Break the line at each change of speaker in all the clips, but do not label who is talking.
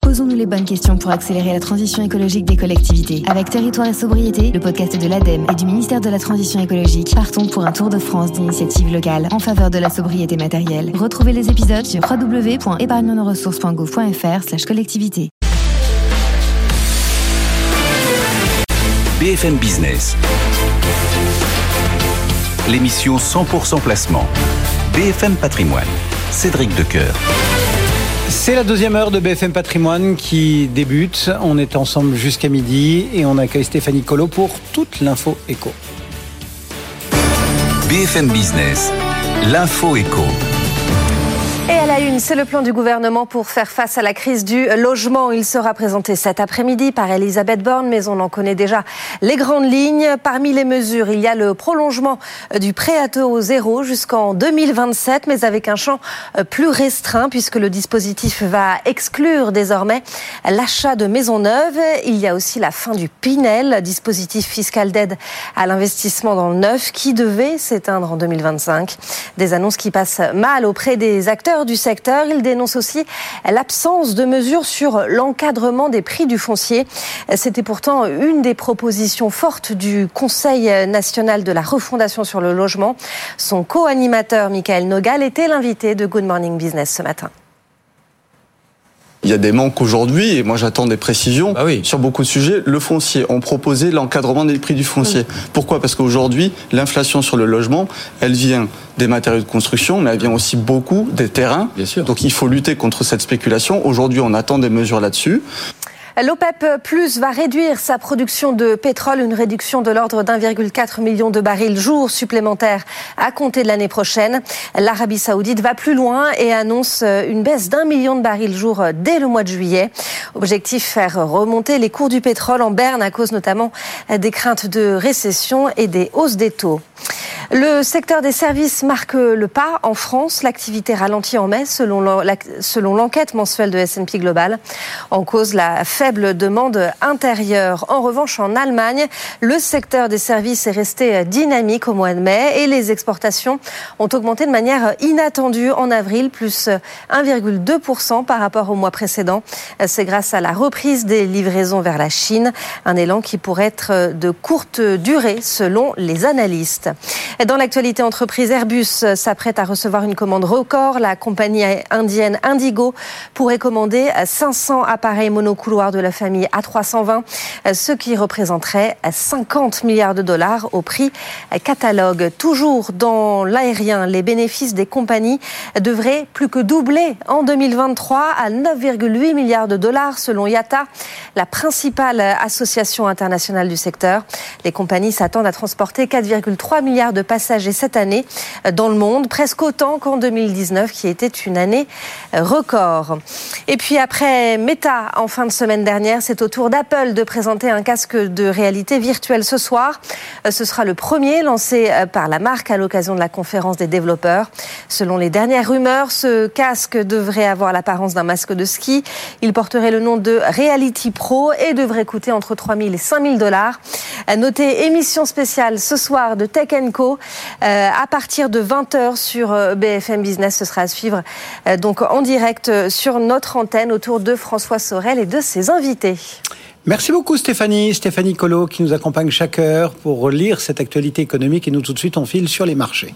Posons-nous les bonnes questions pour accélérer la transition écologique des collectivités. Avec Territoire et Sobriété, le podcast de l'ADEME et du ministère de la Transition écologique, partons pour un tour de France d'initiatives locales en faveur de la sobriété matérielle. Retrouvez les épisodes sur www.épargnenoressources.gouv.fr/collectivité.
BFM Business. L'émission 100% placement. BFM Patrimoine. Cédric Decoeur.
C'est la deuxième heure de BFM Patrimoine qui débute. On est ensemble jusqu'à midi et on accueille Stéphanie Colo pour toute l'info éco.
BFM Business, l'info éco.
Et à la une, c'est le plan du gouvernement pour faire face à la crise du logement. Il sera présenté cet après-midi par Elisabeth Borne, mais on en connaît déjà les grandes lignes. Parmi les mesures, il y a le prolongement du prêt à taux zéro jusqu'en 2027, mais avec un champ plus restreint puisque le dispositif va exclure désormais l'achat de maisons neuves. Il y a aussi la fin du Pinel, dispositif fiscal d'aide à l'investissement dans le neuf qui devait s'éteindre en 2025. Des annonces qui passent mal auprès des acteurs du secteur. Il dénonce aussi l'absence de mesures sur l'encadrement des prix du foncier. C'était pourtant une des propositions fortes du Conseil national de la refondation sur le logement. Son co-animateur, Michael Nogal, était l'invité de Good Morning Business ce matin.
Il y a des manques aujourd'hui, et moi j'attends des précisions sur beaucoup de sujets. Le foncier, on proposait l'encadrement des prix du foncier. Pourquoi ? Parce qu'aujourd'hui, l'inflation sur le logement, elle vient des matériaux de construction, mais elle vient aussi beaucoup des terrains. Bien sûr. Donc il faut lutter contre cette spéculation. Aujourd'hui, on attend des mesures là-dessus.
L'OPEP+ va réduire sa production de pétrole, une réduction de l'ordre d'1,4 million de barils jour supplémentaires à compter de l'année prochaine. L'Arabie Saoudite va plus loin et annonce une baisse d'1 million de barils jour dès le mois de juillet. Objectif, faire remonter les cours du pétrole en berne à cause notamment des craintes de récession et des hausses des taux. Le secteur des services marque le pas en France. L'activité ralentit en mai selon l'enquête mensuelle de S&P Global. En cause, la faible demande intérieure. En revanche, en Allemagne, le secteur des services est resté dynamique au mois de mai et les exportations ont augmenté de manière inattendue en avril, plus 1,2% par rapport au mois précédent. C'est grâce à la reprise des livraisons vers la Chine, un élan qui pourrait être de courte durée selon les analystes. Dans l'actualité entreprise, Airbus s'apprête à recevoir une commande record. La compagnie indienne Indigo pourrait commander 500 appareils monocouloirs de la famille A320, ce qui représenterait 50 milliards de dollars au prix catalogue. Toujours dans l'aérien, les bénéfices des compagnies devraient plus que doubler en 2023 à 9,8 milliards de dollars selon IATA, la principale association internationale du secteur. Les compagnies s'attendent à transporter 4,3 milliards de passagers cette année dans le monde, presque autant qu'en 2019 qui était une année record. Et puis après Meta en fin de semaine dernière, c'est au tour d'Apple de présenter un casque de réalité virtuelle ce soir. Ce sera le premier lancé par la marque à l'occasion de la conférence des développeurs. Selon les dernières rumeurs, ce casque devrait avoir l'apparence d'un masque de ski. Il porterait le nom de Reality Pro et devrait coûter entre 3 000 et 5 000 dollars. Notez émission spéciale ce soir de Tech & Co. À partir de 20h sur BFM Business. Ce sera à suivre donc en direct sur notre antenne autour de François Sorel et de ses invités.
Merci beaucoup Stéphanie Colo qui nous accompagne chaque heure pour lire cette actualité économique et nous tout de suite on file sur les marchés.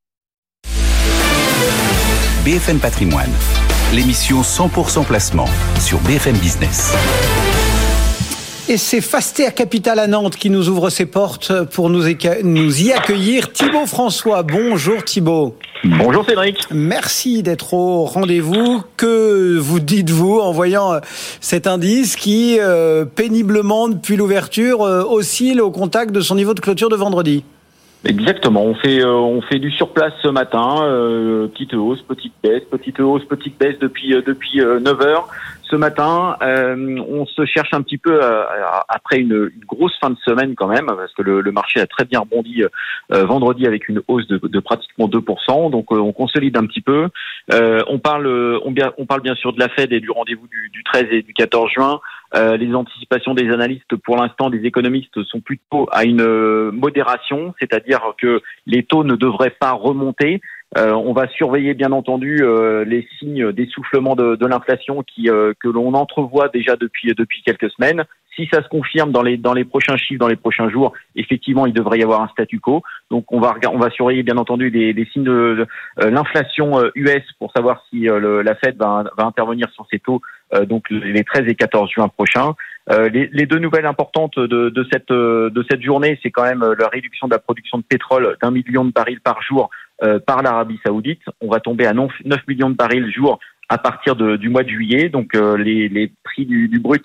BFM Patrimoine, l'émission 100% placement sur BFM Business.
Et c'est Fastea Capital à Nantes qui nous ouvre ses portes pour nous y accueillir. Thibaut François, bonjour Thibaut.
Bonjour Cédric.
Merci d'être au rendez-vous. Que vous dites-vous en voyant cet indice qui, péniblement depuis l'ouverture, oscille au contact de son niveau de clôture de vendredi?
Exactement, on fait du surplace ce matin, petite hausse, petite baisse depuis 9h. Ce matin, on se cherche un petit peu après une grosse fin de semaine quand même, parce que le marché a très bien rebondi vendredi avec une hausse de pratiquement 2%. Donc on consolide un petit peu. On parle bien sûr de la Fed et du rendez-vous du 13 et du 14 juin. Les anticipations des analystes, pour l'instant, des économistes, sont plutôt à une modération, c'est-à-dire que les taux ne devraient pas remonter, On va surveiller bien entendu les signes d'essoufflement de l'inflation que l'on entrevoit déjà depuis quelques semaines. Si ça se confirme dans les prochains chiffres, dans les prochains jours, effectivement, il devrait y avoir un statu quo. Donc, on va surveiller bien entendu les signes de l'inflation US pour savoir si la Fed va intervenir sur ces taux, donc les 13 et 14 juin prochains. Les deux nouvelles importantes de cette journée, c'est quand même la réduction de la production de pétrole d'1 million de barils par jour par l'Arabie Saoudite. On va tomber à 9 millions de barils jour à partir du mois de juillet. Donc les prix du brut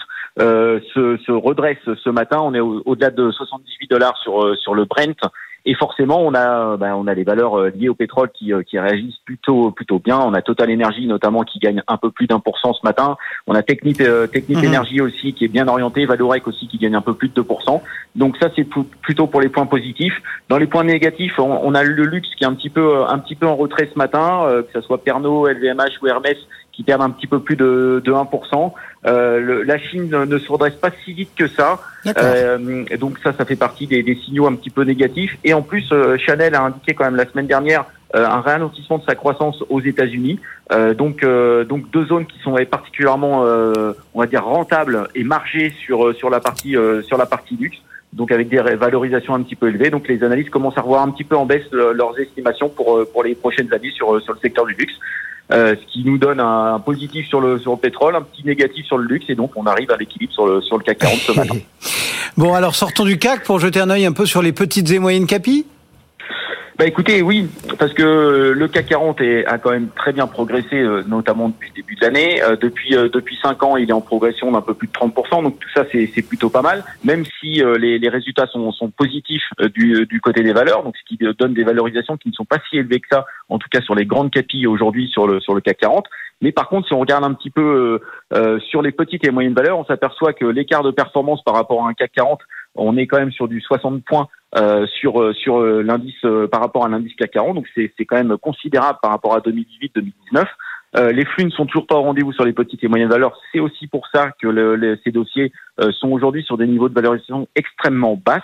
se redressent ce matin. On est au-delà de $78 sur le Brent. Et forcément, on a les valeurs liées au pétrole qui réagissent plutôt bien. On a Total Energy notamment qui gagne un peu plus d'1% ce matin. On a Technip Energy aussi qui est bien orienté, Valorec aussi qui gagne un peu plus de 2%. Donc ça c'est plutôt pour les points positifs. Dans les points négatifs, on a le luxe qui est un petit peu en retrait ce matin, que ce soit Pernod, LVMH ou Hermès qui perdent un petit peu plus de 1%. La Chine ne se redresse pas si vite que ça. Donc ça fait partie des signaux un petit peu négatifs. Et en plus, Chanel a indiqué quand même la semaine dernière un ralentissement de sa croissance aux États-Unis. Donc deux zones qui sont particulièrement, on va dire, rentables et margées sur la partie luxe. Donc avec des valorisations un petit peu élevées. Donc les analystes commencent à revoir un petit peu en baisse leurs estimations pour les prochaines années sur le secteur du luxe. Ce qui nous donne un positif sur le pétrole, un petit négatif sur le luxe, et donc on arrive à l'équilibre sur le CAC 40 ce matin.
Bon, alors sortons du CAC pour jeter un œil un peu sur les petites et moyennes capis.
Écoutez, oui, parce que le CAC 40 a quand même très bien progressé, notamment depuis le début de l'année. Depuis 5 ans, il est en progression d'un peu plus de 30%, donc tout ça c'est plutôt pas mal, même si les résultats sont positifs du côté des valeurs, donc ce qui donne des valorisations qui ne sont pas si élevées que ça, en tout cas sur les grandes capis aujourd'hui sur le CAC 40. Mais par contre, si on regarde un petit peu sur les petites et moyennes valeurs, on s'aperçoit que l'écart de performance par rapport à un CAC 40, on est quand même sur du 60 points sur l'indice par rapport à l'indice CAC 40, donc c'est quand même considérable par rapport à 2018-2019. Les flux ne sont toujours pas au rendez-vous sur les petites et moyennes valeurs. C'est aussi pour ça que ces dossiers sont aujourd'hui sur des niveaux de valorisation extrêmement basses.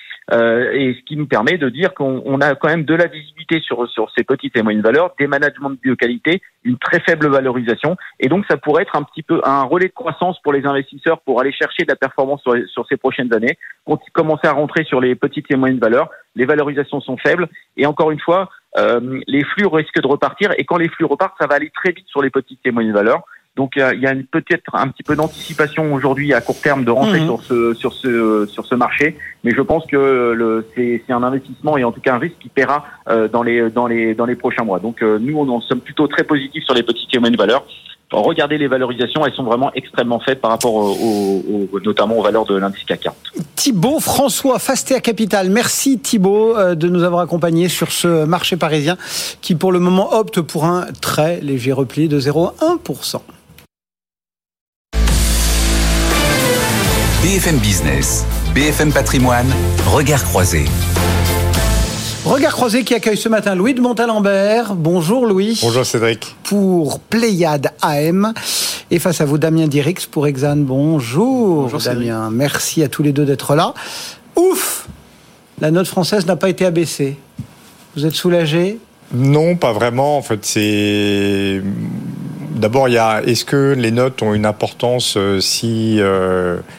Et ce qui nous permet de dire qu'on a quand même de la visibilité sur ces petites et moyennes valeurs, des managements de qualité, une très faible valorisation, et donc ça pourrait être un petit peu un relais de croissance pour les investisseurs pour aller chercher de la performance sur ces prochaines années, commencer à rentrer sur les petites et moyennes valeurs. Les valorisations sont faibles, et encore une fois, les flux risquent de repartir, et quand les flux repartent, ça va aller très vite sur les petites et moyennes valeurs. Donc il y a peut-être un petit peu d'anticipation aujourd'hui à court terme de rentrer sur ce marché, mais je pense que c'est un investissement et en tout cas un risque qui paiera dans les prochains mois. Donc nous on sommes plutôt très positifs sur les petites et moyennes valeurs. Regardez les valorisations, elles sont vraiment extrêmement faibles par rapport notamment aux valeurs de l'indice CAC 40.
Thibaut François, Fastea Capital. Merci Thibaut de nous avoir accompagnés sur ce marché parisien qui pour le moment opte pour un très léger repli de 0,1%.
BFM Business, BFM Patrimoine, Regard croisé.
Regard croisé qui accueille ce matin Louis de Montalembert. Bonjour Louis.
Bonjour Cédric. Pour
Pléiade AM. Et face à vous Damien Dirix pour Exane. Bonjour Damien. Cédric. Merci à tous les deux d'être là. Ouf, la note française n'a pas été abaissée. Vous êtes soulagé ?
Non, pas vraiment. En fait, c'est... D'abord, est-ce que les notes ont une importance si capitale ?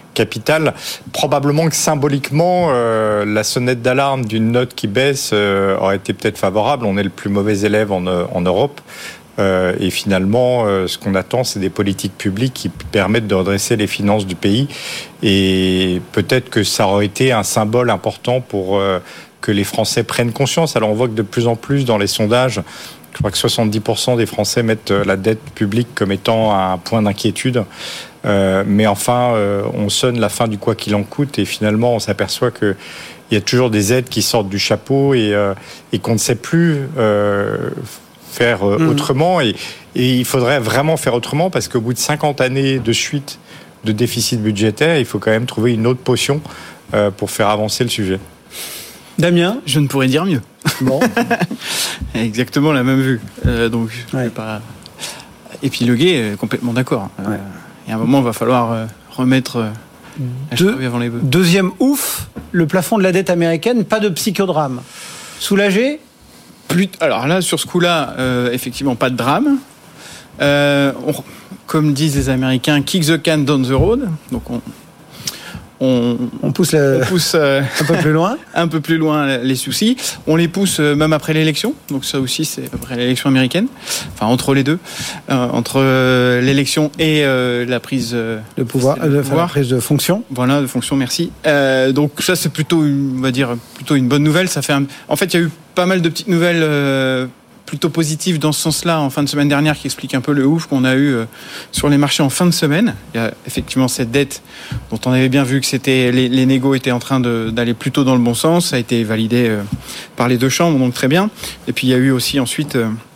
Probablement que symboliquement, la sonnette d'alarme d'une note qui baisse aurait été peut-être favorable. On est le plus mauvais élève en Europe. Et finalement, ce qu'on attend, c'est des politiques publiques qui permettent de redresser les finances du pays. Et peut-être que ça aurait été un symbole important pour que les Français prennent conscience. Alors on voit que de plus en plus dans les sondages, je crois que 70% des Français mettent la dette publique comme étant un point d'inquiétude. Mais enfin, on sonne la fin du quoi qu'il en coûte et finalement, on s'aperçoit qu'il y a toujours des aides qui sortent du chapeau et qu'on ne sait plus faire autrement. Et il faudrait vraiment faire autrement parce qu'au bout de 50 années de suite de déficit budgétaire, il faut quand même trouver une autre potion pour faire avancer le sujet.
Damien ?
Je ne pourrais dire mieux.
Bon.
Exactement la même vue. Donc, je ne vais pas épiloguer, complètement d'accord. Et à un moment, il va falloir remettre la charrue avant les bœufs.
Deuxième ouf, le plafond de la dette américaine, pas de psychodrame. Soulagé ?
Alors là, sur ce coup-là, effectivement, pas de drame. Comme disent les Américains, kick the can down the road. Donc on pousse
un peu plus loin.
Un peu plus loin les soucis. On les pousse même après l'élection. Donc ça aussi, c'est après l'élection américaine. Enfin, entre les deux. Entre l'élection et la prise
de pouvoir. La prise de fonction.
Voilà, de fonction, merci. Donc ça, c'est plutôt, on va dire, plutôt une bonne nouvelle. Ça fait En fait, il y a eu pas mal de petites nouvelles plutôt positives dans ce sens-là en fin de semaine dernière qui explique un peu le ouf qu'on a eu sur les marchés en fin de semaine. Il y a effectivement cette dette dont on avait bien vu que les négos étaient en train d'aller plutôt dans le bon sens. Ça a été validé par les deux chambres, donc très bien. Et puis il y a eu aussi ensuite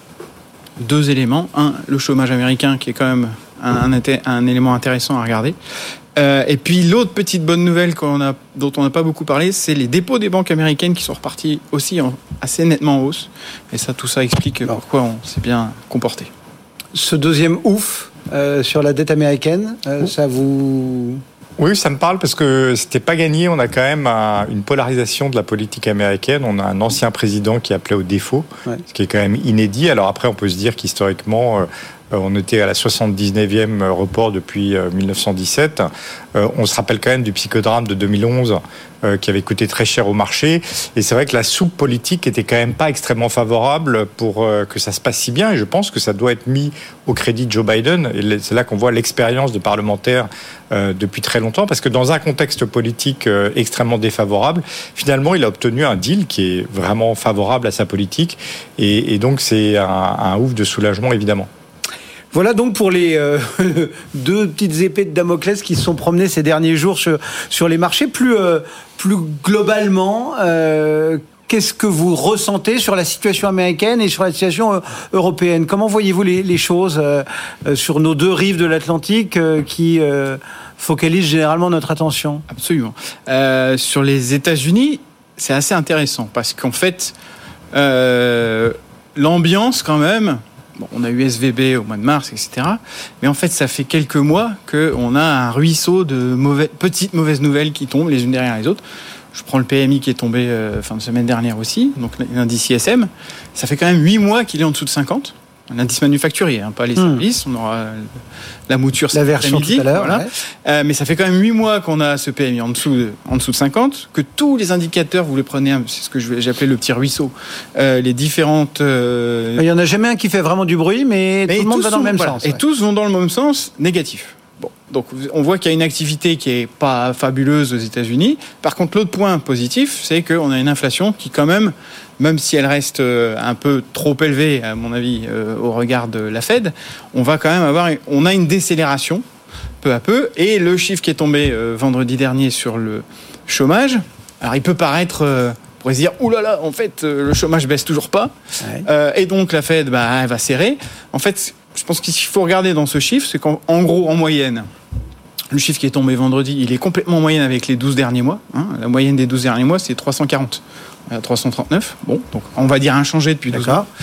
deux éléments. Le chômage américain qui est quand même un élément intéressant à regarder. Et puis l'autre petite bonne nouvelle dont on n'a pas beaucoup parlé, c'est les dépôts des banques américaines qui sont repartis aussi assez nettement en hausse. Et ça, tout ça explique pourquoi on s'est bien comporté.
Ce deuxième ouf sur la dette américaine, ça vous...
Oui, ça me parle parce que c'était pas gagné. On a quand même une polarisation de la politique américaine. On a un ancien président qui appelait au défaut, ce qui est quand même inédit. Alors après, on peut se dire qu'historiquement, on était à la 79e report depuis 1917. On se rappelle quand même du psychodrame de 2011 qui avait coûté très cher au marché. Et c'est vrai que la soupe politique était quand même pas extrêmement favorable pour que ça se passe si bien. Et je pense que ça doit être mis au crédit de Joe Biden. Et c'est là qu'on voit l'expérience de parlementaire depuis très longtemps. Parce que dans un contexte politique extrêmement défavorable, finalement, il a obtenu un deal qui est vraiment favorable à sa politique. Et donc, c'est un ouf de soulagement, évidemment.
Voilà donc pour les deux petites épées de Damoclès qui se sont promenées ces derniers jours sur les marchés. Plus globalement, qu'est-ce que vous ressentez sur la situation américaine et sur la situation européenne ? Comment voyez-vous les choses sur nos deux rives de l'Atlantique qui focalisent généralement notre attention ?
Absolument. Sur les États-Unis, c'est assez intéressant parce qu'en fait, l'ambiance quand même... Bon, on a eu SVB au mois de mars, etc. Mais en fait, ça fait quelques mois qu'on a un ruisseau de petites mauvaises nouvelles qui tombent les unes derrière les autres. Je prends le PMI qui est tombé fin de semaine dernière aussi, donc l'indice ISM. Ça fait quand même 8 mois qu'il est en dessous de 50. L'indice manufacturier, pas les services. On aura la mouture
la version tout à l'heure.
Voilà. Ouais. Mais ça fait quand même 8 mois qu'on a ce PMI en dessous de 50, que tous les indicateurs, vous les prenez, c'est ce que j'ai appelé le petit ruisseau, les différentes...
Il n'y en a jamais un qui fait vraiment du bruit, mais tout le monde va dans le même sens.
Et tous vont dans le même sens, négatif. Bon, donc on voit qu'il y a une activité qui est pas fabuleuse aux États-Unis. Par contre, l'autre point positif, c'est qu'on a une inflation qui quand même si elle reste un peu trop élevée, à mon avis, au regard de la Fed, on va quand même on a une décélération peu à peu. Et le chiffre qui est tombé vendredi dernier sur le chômage, alors il peut paraître, on pourrait se dire, oulala, en fait, le chômage baisse toujours pas, et donc la Fed, elle va serrer. En fait, je pense qu'il faut regarder dans ce chiffre, c'est qu'en gros, en moyenne, le chiffre qui est tombé vendredi, il est complètement en moyenne avec les 12 derniers mois. La moyenne des 12 derniers mois, c'est 340. 339. Bon, donc on va dire inchangé depuis 12 ans.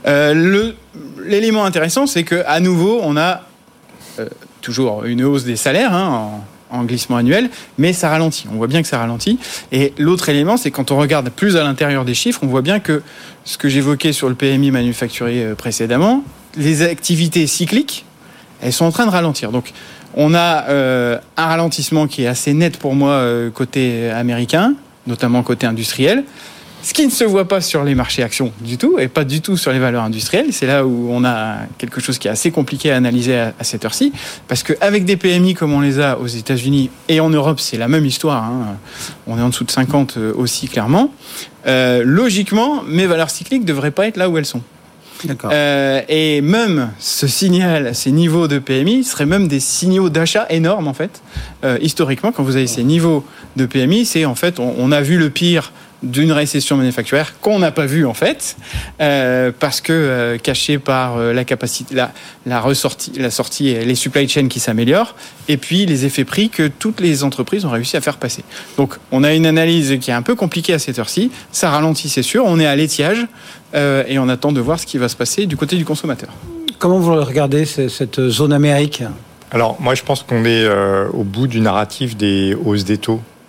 L'élément intéressant, c'est qu'à nouveau, on a toujours une hausse des salaires en glissement annuel, mais ça ralentit. On voit bien que ça ralentit. Et l'autre élément, c'est quand on regarde plus à l'intérieur des chiffres, on voit bien que ce que j'évoquais sur le PMI manufacturier précédemment, les activités cycliques, elles sont en train de ralentir. Donc, on a un ralentissement qui est assez net pour moi côté américain, notamment côté industriel, ce qui ne se voit pas sur les marchés actions du tout, et pas du tout sur les valeurs industrielles. C'est là où on a quelque chose qui est assez compliqué à analyser à cette heure-ci, parce qu'avec des PMI comme on les a aux États-Unis et en Europe, c'est la même histoire, on est en dessous de 50 aussi clairement, logiquement, mes valeurs cycliques ne devraient pas être là où elles sont.
D'accord.
Et même ce signal, ces niveaux de PMI seraient même des signaux d'achat énormes en fait. Historiquement, quand vous avez ces niveaux de PMI, c'est en fait on a vu le pire d'une récession manufacturière qu'on n'a pas vu en fait, parce que caché par la capacité, la sortie et les supply chains qui s'améliorent, et puis les effets prix que toutes les entreprises ont réussi à faire passer. Donc on a une analyse qui est un peu compliquée à cette heure-ci, ça ralentit c'est sûr, on est à l'étiage, et on attend de voir ce qui va se passer du côté du consommateur.
Comment vous regardez cette zone Amérique ?
Alors moi je pense qu'on est au bout du narratif des hausses des taux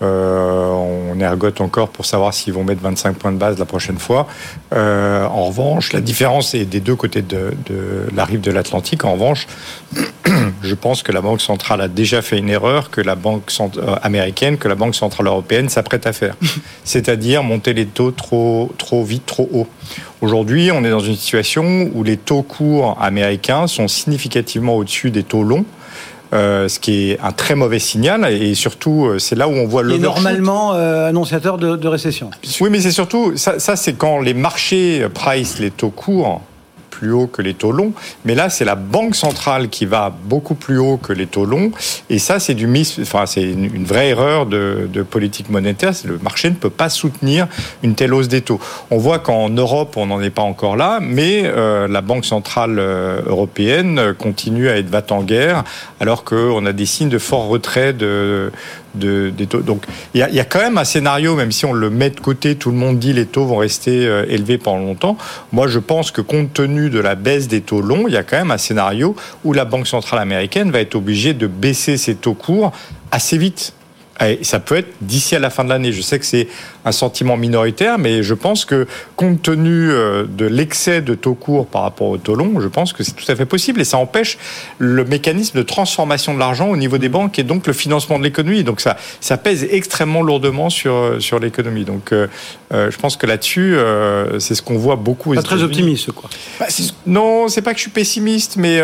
On ergote encore pour savoir s'ils vont mettre 25 points de base la prochaine fois. En revanche, la différence est des deux côtés de la rive de l'Atlantique. En revanche, je pense que la Banque centrale a déjà fait une erreur que la Banque américaine, que la Banque centrale européenne s'apprête à faire. C'est-à-dire monter les taux trop vite, trop haut. Aujourd'hui, on est dans une situation où les taux courts américains sont significativement au-dessus des taux longs. Ce qui est un très mauvais signal, et surtout c'est là où on voit le
normalement annonciateur de récession.
Oui, mais c'est surtout ça c'est quand les marchés price les taux courts plus haut que les taux longs, mais là c'est la Banque centrale qui va beaucoup plus haut que les taux longs, et ça c'est c'est une vraie erreur de politique monétaire. Le marché ne peut pas soutenir une telle hausse des taux. On voit qu'en Europe on n'en est pas encore là, mais la Banque centrale européenne continue à être va-t-en-guerre, alors qu'on a des signes de fort retrait des taux. Donc il y a quand même un scénario, même si on le met de côté, tout le monde dit les taux vont rester élevés pendant longtemps. Moi je pense que compte tenu de la baisse des taux longs, il y a quand même un scénario où la Banque centrale américaine va être obligée de baisser ses taux courts assez vite. Et ça peut être d'ici à la fin de l'année. Je sais que c'est un sentiment minoritaire, mais je pense que compte tenu de l'excès de taux courts par rapport aux taux longs, je pense que c'est tout à fait possible, et ça empêche le mécanisme de transformation de l'argent au niveau des banques et donc le financement de l'économie. Donc ça pèse extrêmement lourdement sur l'économie. Donc je pense que là-dessus, c'est ce qu'on voit beaucoup aux
États-Unis. Pas très optimiste, quoi.
Non, c'est pas que je suis pessimiste, mais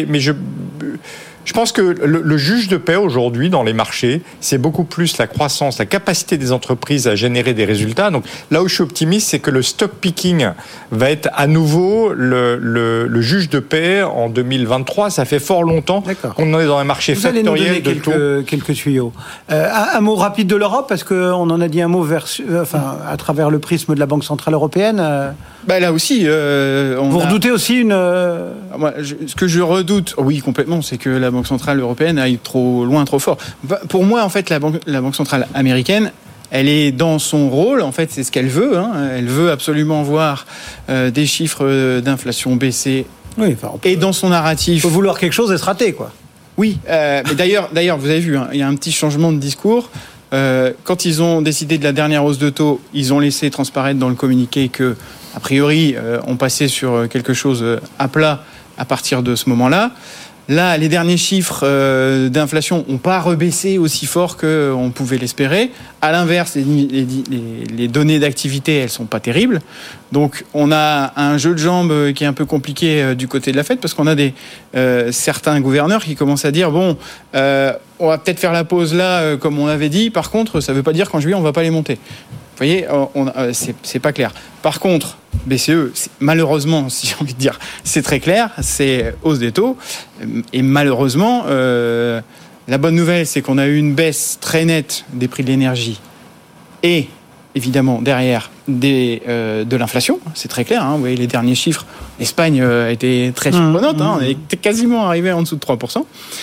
je pense que le juge de paix aujourd'hui dans les marchés, c'est beaucoup plus la croissance, la capacité des entreprises à générer des résultats. Donc là où je suis optimiste, c'est que le stock picking va être à nouveau le juge de paix en 2023. Ça fait fort longtemps qu'on en est dans un marché factoriel de taux.
Quelques tuyaux. Un mot rapide de l'Europe, parce qu'on en a dit un mot à travers le prisme de la Banque centrale européenne.
Là aussi,
vous redoutez aussi
ce que je redoute, oui, complètement, c'est que la Banque centrale européenne aille trop loin, trop fort. Pour moi, en fait, la Banque centrale américaine, elle est dans son rôle, en fait, c'est ce qu'elle veut. Elle veut absolument voir des chiffres d'inflation baisser.
Oui,
et dans son narratif...
Il faut vouloir quelque chose et se rater, quoi.
Oui, mais d'ailleurs, vous avez vu, il y a un petit changement de discours. Quand ils ont décidé de la dernière hausse de taux, ils ont laissé transparaître dans le communiqué que, a priori, on passait sur quelque chose à plat à partir de ce moment-là. Là, les derniers chiffres d'inflation n'ont pas rebaissé aussi fort qu'on pouvait l'espérer. À l'inverse, les données d'activité, elles sont pas terribles. Donc, on a un jeu de jambes qui est un peu compliqué du côté de la Fed, parce qu'on a certains gouverneurs qui commencent à dire on va peut-être faire la pause là, comme on avait dit. Par contre, ça ne veut pas dire qu'en juillet, on ne va pas les monter. Vous voyez, c'est pas clair. Par contre, BCE, malheureusement, si j'ai envie de dire, c'est très clair, c'est hausse des taux. Et malheureusement, la bonne nouvelle, c'est qu'on a eu une baisse très nette des prix de l'énergie et, évidemment, derrière, de l'inflation. C'est très clair. Vous voyez, les derniers chiffres, l'Espagne a été très surprenante. On était quasiment arrivé en dessous de 3%.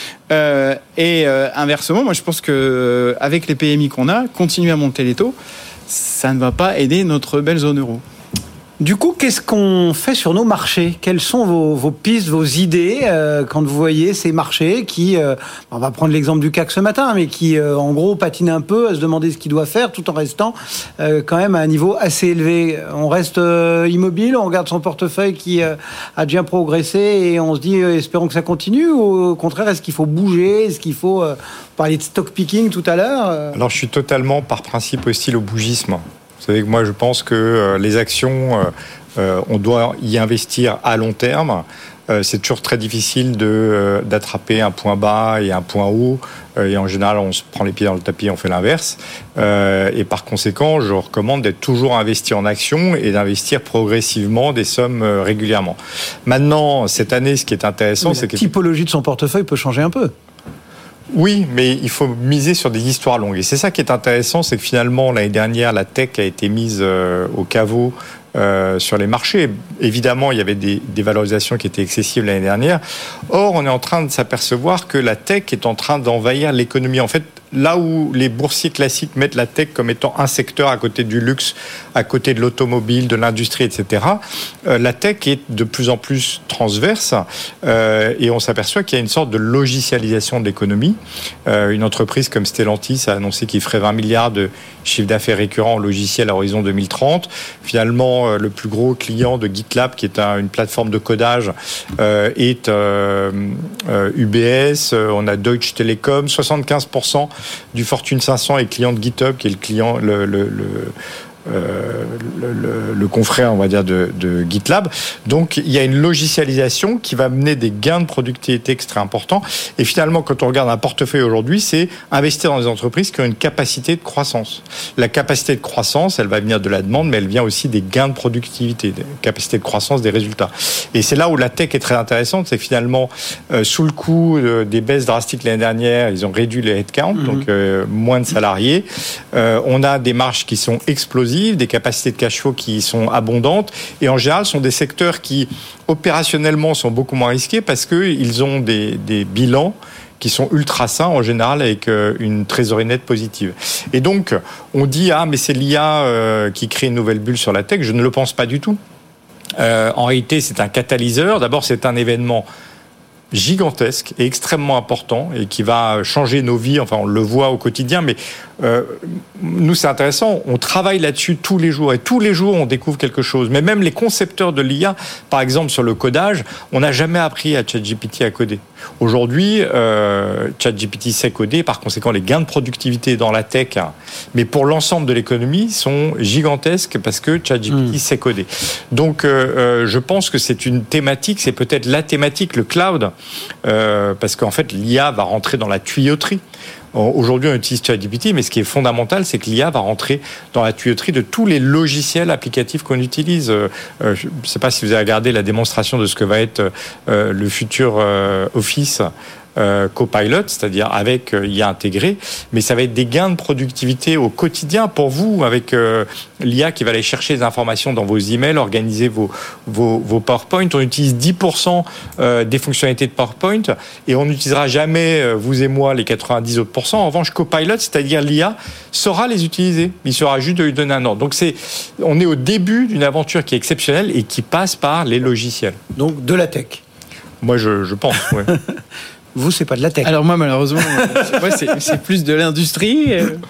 Et inversement, moi, je pense qu'avec les PMI qu'on a, continuer à monter les taux, ça ne va pas aider notre belle zone euro.
Du coup, qu'est-ce qu'on fait sur nos marchés ? Quelles sont vos pistes, vos idées quand vous voyez ces marchés qui, on va prendre l'exemple du CAC ce matin, mais qui en gros patinent un peu à se demander ce qu'il doit faire tout en restant quand même à un niveau assez élevé. On reste immobile, on regarde son portefeuille qui a bien progressé et on se dit espérons que ça continue, ou au contraire est-ce qu'il faut bouger ? Est-ce qu'il faut parler de stock picking tout à l'heure ?
Alors je suis totalement par principe hostile au bougisme. Vous savez que moi, je pense que les actions, on doit y investir à long terme. C'est toujours très difficile d'attraper un point bas et un point haut. Et en général, on se prend les pieds dans le tapis et on fait l'inverse. Et par conséquent, je recommande d'être toujours investi en actions et d'investir progressivement des sommes régulièrement. Maintenant, cette année, ce qui est intéressant, c'est que
la typologie de son portefeuille peut changer un peu.
Oui, mais il faut miser sur des histoires longues. Et c'est ça qui est intéressant, c'est que finalement, l'année dernière, la tech a été mise au caveau sur les marchés. Évidemment, il y avait des valorisations qui étaient excessives l'année dernière. Or, on est en train de s'apercevoir que la tech est en train d'envahir l'économie. En fait, là où les boursiers classiques mettent la tech comme étant un secteur à côté du luxe, à côté de l'automobile, de l'industrie, etc., la tech est de plus en plus transverse et on s'aperçoit qu'il y a une sorte de logicialisation de l'économie. Une entreprise comme Stellantis a annoncé qu'il ferait 20 milliards de chiffre d'affaires récurrent en logiciel à horizon 2030. Finalement, le plus gros client de GitLab, qui est une plateforme de codage, est UBS. On a Deutsche Telekom. 75% du Fortune 500 est client de GitHub, qui est le client, le confrère, on va dire, de GitLab. Donc, il y a une logicialisation qui va mener des gains de productivité extrêmement importants. Et finalement, quand on regarde un portefeuille aujourd'hui, c'est investir dans des entreprises qui ont une capacité de croissance. La capacité de croissance, elle va venir de la demande, mais elle vient aussi des gains de productivité, des capacités de croissance, des résultats. Et c'est là où la tech est très intéressante, c'est que finalement, sous le coup des baisses drastiques l'année dernière, ils ont réduit les headcounts, donc moins de salariés. On a des marges qui sont explosives, des capacités de cash flow qui sont abondantes, et en général, ce sont des secteurs qui, opérationnellement, sont beaucoup moins risqués parce qu'ils ont des bilans qui sont ultra sains, en général, avec une trésorerie nette positive. Et donc, on dit, mais c'est l'IA qui crée une nouvelle bulle sur la tech. Je ne le pense pas du tout. En réalité, c'est un catalyseur. D'abord, c'est un événement gigantesque et extrêmement important et qui va changer nos vies. Enfin, on le voit au quotidien, mais nous, c'est intéressant. On travaille là-dessus tous les jours et tous les jours, on découvre quelque chose. Mais même les concepteurs de l'IA, par exemple, sur le codage, on n'a jamais appris à ChatGPT à coder. Aujourd'hui, ChatGPT sait coder. Par conséquent, les gains de productivité dans la tech, mais pour l'ensemble de l'économie, sont gigantesques parce que ChatGPT sait coder. Donc, je pense que c'est une thématique, c'est peut-être la thématique, le cloud, parce qu'en fait, l'IA va rentrer dans la tuyauterie. Aujourd'hui, on utilise ChatGPT, mais ce qui est fondamental, c'est que l'IA va rentrer dans la tuyauterie de tous les logiciels applicatifs qu'on utilise. Je ne sais pas si vous avez regardé la démonstration de ce que va être le futur Office Copilot, c'est-à-dire avec IA intégrée, mais ça va être des gains de productivité au quotidien pour vous, avec l'IA qui va aller chercher des informations dans vos emails, organiser vos PowerPoint. On utilise 10% des fonctionnalités de PowerPoint et on n'utilisera jamais, vous et moi, les 90 autres %. En revanche, Copilot, c'est-à-dire l'IA, saura les utiliser. Il sera juste de lui donner un ordre. Donc on est au début d'une aventure qui est exceptionnelle et qui passe par les logiciels.
Donc de la tech.
Moi, je pense, oui.
Vous, c'est pas de la tech.
Alors moi, malheureusement, c'est plus de l'industrie.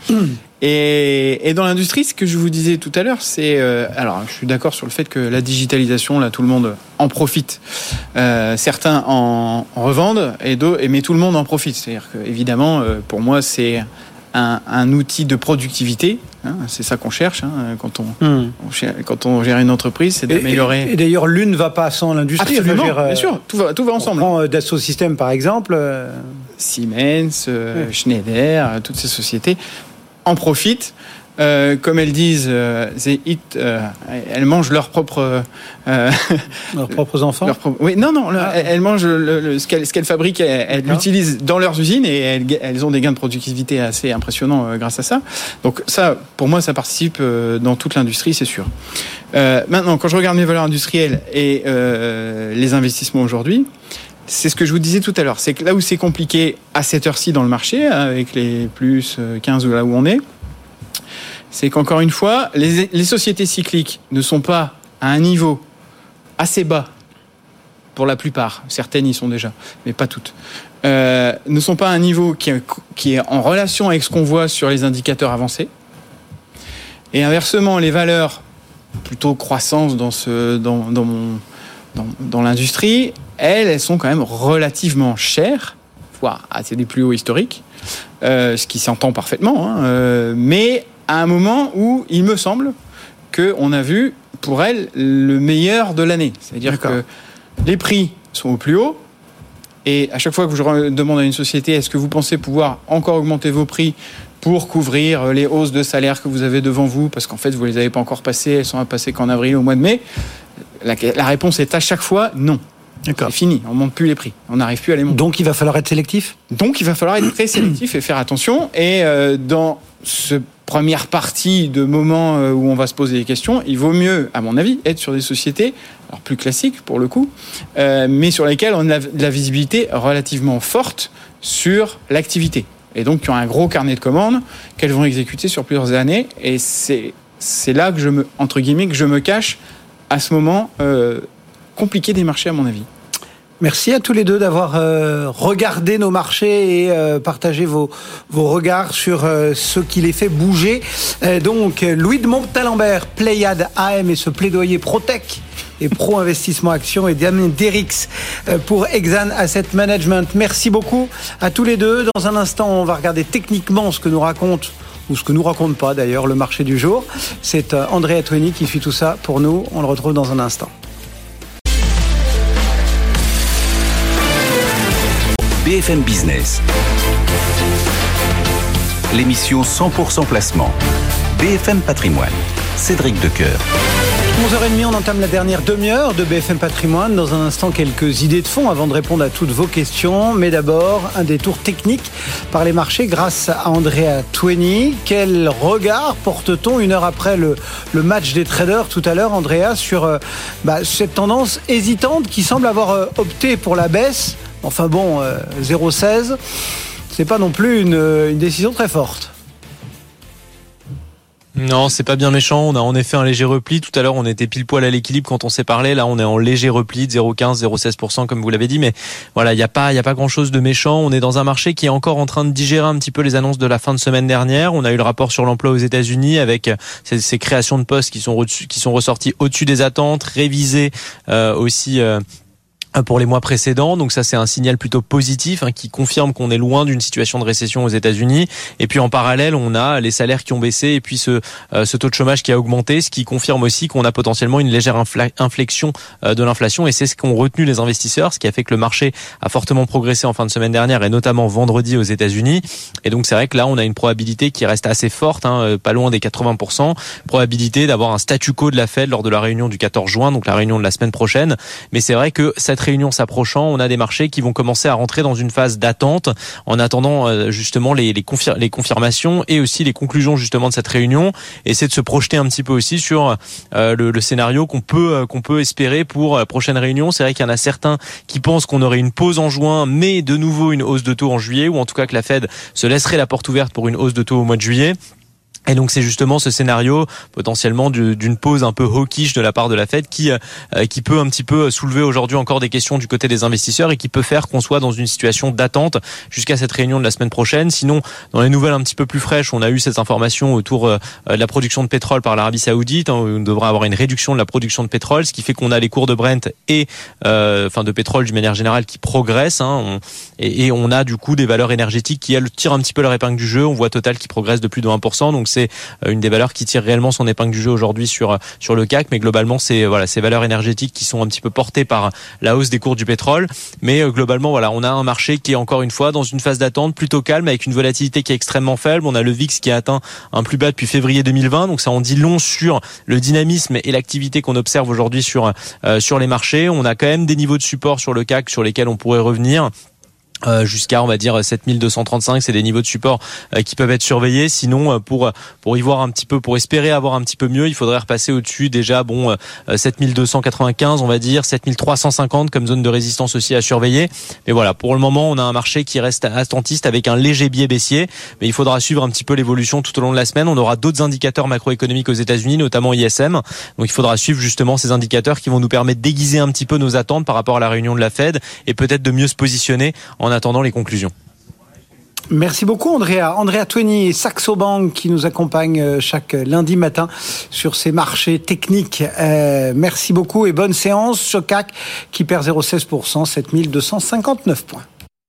Et dans l'industrie, ce que je vous disais tout à l'heure, c'est... alors, je suis d'accord sur le fait que la digitalisation, là, tout le monde en profite. Certains en revendent, mais tout le monde en profite. C'est-à-dire que, évidemment, pour moi, c'est un outil de productivité. C'est ça qu'on cherche quand on gère une entreprise, c'est d'améliorer.
Et d'ailleurs, l'une ne va pas sans l'industrie.
Absolument, bien sûr, tout va ensemble.
On prend Dassault Systèmes, par exemple.
Siemens, Schneider, toutes ces sociétés en profitent. Comme elles disent, elles mangent leurs propres
enfants.
Oui, non, elles mangent ce qu'elles fabriquent, elles l'utilisent dans leurs usines et elles ont des gains de productivité assez impressionnants grâce à ça. Donc ça, pour moi, ça participe dans toute l'industrie, c'est sûr. Maintenant, quand je regarde mes valeurs industrielles et les investissements aujourd'hui, c'est ce que je vous disais tout à l'heure. C'est que là où c'est compliqué à cette heure-ci dans le marché, avec les plus 15 ou là où on est, c'est qu'encore une fois, les sociétés cycliques ne sont pas à un niveau assez bas, pour la plupart, certaines y sont déjà, mais pas toutes, ne sont pas à un niveau qui est en relation avec ce qu'on voit sur les indicateurs avancés. Et inversement, les valeurs plutôt croissance dans l'industrie, elles sont quand même relativement chères, voire à des plus hauts historiques, ce qui s'entend parfaitement, mais à un moment où il me semble qu'on a vu pour elles le meilleur de l'année. C'est-à-dire que les prix sont au plus haut et à chaque fois que je demande à une société est-ce que vous pensez pouvoir encore augmenter vos prix pour couvrir les hausses de salaire que vous avez devant vous parce qu'en fait vous ne les avez pas encore passées, elles sont à passer qu'en avril, au mois de mai, la réponse est à chaque fois non. D'accord. C'est fini, on ne monte plus les prix, on n'arrive plus à les monter.
Donc il va falloir être sélectif ?
Donc il va falloir être très sélectif et faire attention. Et dans ce première partie de moment où on va se poser des questions, il vaut mieux, à mon avis, être sur des sociétés, alors plus classiques pour le coup, mais sur lesquelles on a de la visibilité relativement forte sur l'activité. et donc qui ont un gros carnet de commandes qu'elles vont exécuter sur plusieurs années. Et c'est là que je me cache à ce moment compliqué des marchés, à mon avis.
Merci à tous les deux d'avoir regardé nos marchés et partagé vos regards sur ce qui les fait bouger. Donc, Louis de Montalembert, Pléiade AM et ce plaidoyer Protech et Pro-Investissement Action, et Damien Derrix pour Exane Asset Management. Merci beaucoup à tous les deux. Dans un instant, on va regarder techniquement ce que nous raconte, ou ce que nous raconte pas d'ailleurs, le marché du jour. C'est Andrea Tweni qui suit tout ça pour nous. On le retrouve dans un instant.
BFM Business. L'émission 100% placement. BFM Patrimoine. Cédric Decoeur.
11h30, on entame la dernière demi-heure de BFM Patrimoine. Dans un instant, quelques idées de fond avant de répondre à toutes vos questions. Mais d'abord, un détour technique par les marchés grâce à Andrea Tweni. Quel regard porte-t-on une heure après le match des traders tout à l'heure, Andrea, sur cette tendance hésitante qui semble avoir opté pour la baisse? Enfin bon, 0,16, c'est pas non plus une décision très forte.
Non, c'est pas bien méchant. On a en effet un léger repli. Tout à l'heure, on était pile poil à l'équilibre quand on s'est parlé. Là, on est en léger repli de 0,15, 0,16%, comme vous l'avez dit. Mais voilà, il y a pas grand chose de méchant. On est dans un marché qui est encore en train de digérer un petit peu les annonces de la fin de semaine dernière. On a eu le rapport sur l'emploi aux États-Unis avec ces créations de postes qui sont ressorties au-dessus des attentes, révisées aussi. Pour les mois précédents, donc ça c'est un signal plutôt positif qui confirme qu'on est loin d'une situation de récession aux États-Unis. Et puis en parallèle, on a les salaires qui ont baissé et puis ce taux de chômage qui a augmenté, ce qui confirme aussi qu'on a potentiellement une légère inflexion de l'inflation. Et c'est ce qu'ont retenu les investisseurs, ce qui a fait que le marché a fortement progressé en fin de semaine dernière et notamment vendredi aux États-Unis. Et donc c'est vrai que là, on a une probabilité qui reste assez forte, pas loin des 80%, probabilité d'avoir un statu quo de la Fed lors de la réunion du 14 juin, donc la réunion de la semaine prochaine. Mais c'est vrai que cette réunion s'approchant, on a des marchés qui vont commencer à rentrer dans une phase d'attente en attendant justement les confirmations et aussi les conclusions justement de cette réunion, et c'est de se projeter un petit peu aussi sur le scénario qu'on peut espérer pour la prochaine réunion. C'est vrai qu'il y en a certains qui pensent qu'on aurait une pause en juin, mais de nouveau une hausse de taux en juillet, ou en tout cas que la Fed se laisserait la porte ouverte pour une hausse de taux au mois de juillet. Et donc c'est justement ce scénario potentiellement d'une pause un peu hawkish de la part de la Fed qui peut un petit peu soulever aujourd'hui encore des questions du côté des investisseurs et qui peut faire qu'on soit dans une situation d'attente jusqu'à cette réunion de la semaine prochaine. Sinon, dans les nouvelles un petit peu plus fraîches, on a eu cette information autour de la production de pétrole par l'Arabie Saoudite. On devrait avoir une réduction de la production de pétrole, ce qui fait qu'on a les cours de Brent et de pétrole d'une manière générale qui progressent. Et on a du coup des valeurs énergétiques qui elles tirent un petit peu leur épingle du jeu. On voit Total qui progresse de plus de 1%. Donc c'est une des valeurs qui tire réellement son épingle du jeu aujourd'hui sur le CAC, mais globalement c'est ces valeurs énergétiques qui sont un petit peu portées par la hausse des cours du pétrole. Mais globalement on a un marché qui est encore une fois dans une phase d'attente plutôt calme, avec une volatilité qui est extrêmement faible. On a le VIX qui a atteint un plus bas depuis février 2020, donc ça en dit long sur le dynamisme et l'activité qu'on observe aujourd'hui sur les marchés. On a quand même des niveaux de support sur le CAC sur lesquels on pourrait revenir. Jusqu'à on va dire 7235, c'est des niveaux de support qui peuvent être surveillés. Sinon pour y voir un petit peu, pour espérer avoir un petit peu mieux, il faudrait repasser au-dessus déjà 7295 on va dire, 7350 comme zone de résistance aussi à surveiller. Mais voilà, pour le moment on a un marché qui reste attentiste avec un léger biais baissier, mais il faudra suivre un petit peu l'évolution tout au long de la semaine. On aura d'autres indicateurs macroéconomiques aux États-Unis, notamment ISM, donc il faudra suivre justement ces indicateurs qui vont nous permettre d'aiguiser un petit peu nos attentes par rapport à la réunion de la Fed et peut-être de mieux se positionner en attendant les conclusions.
Merci beaucoup Andrea. Andrea Tweni et Saxo Bank qui nous accompagnent chaque lundi matin sur ces marchés techniques. Merci beaucoup et bonne séance. Sur le CAC qui perd 0,16%, 7259 points.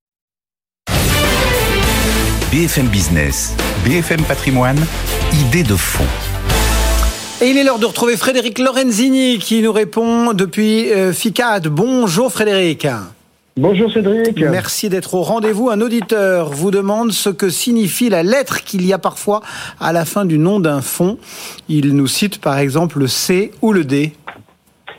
BFM Business, BFM Patrimoine, idée de fond.
Et il est l'heure de retrouver Frédéric Lorenzini qui nous répond depuis FICAD. Bonjour Frédéric.
Bonjour Cédric.
Merci d'être au rendez-vous. Un auditeur vous demande ce que signifie la lettre qu'il y a parfois à la fin du nom d'un fonds. Il nous cite par exemple le C ou le D.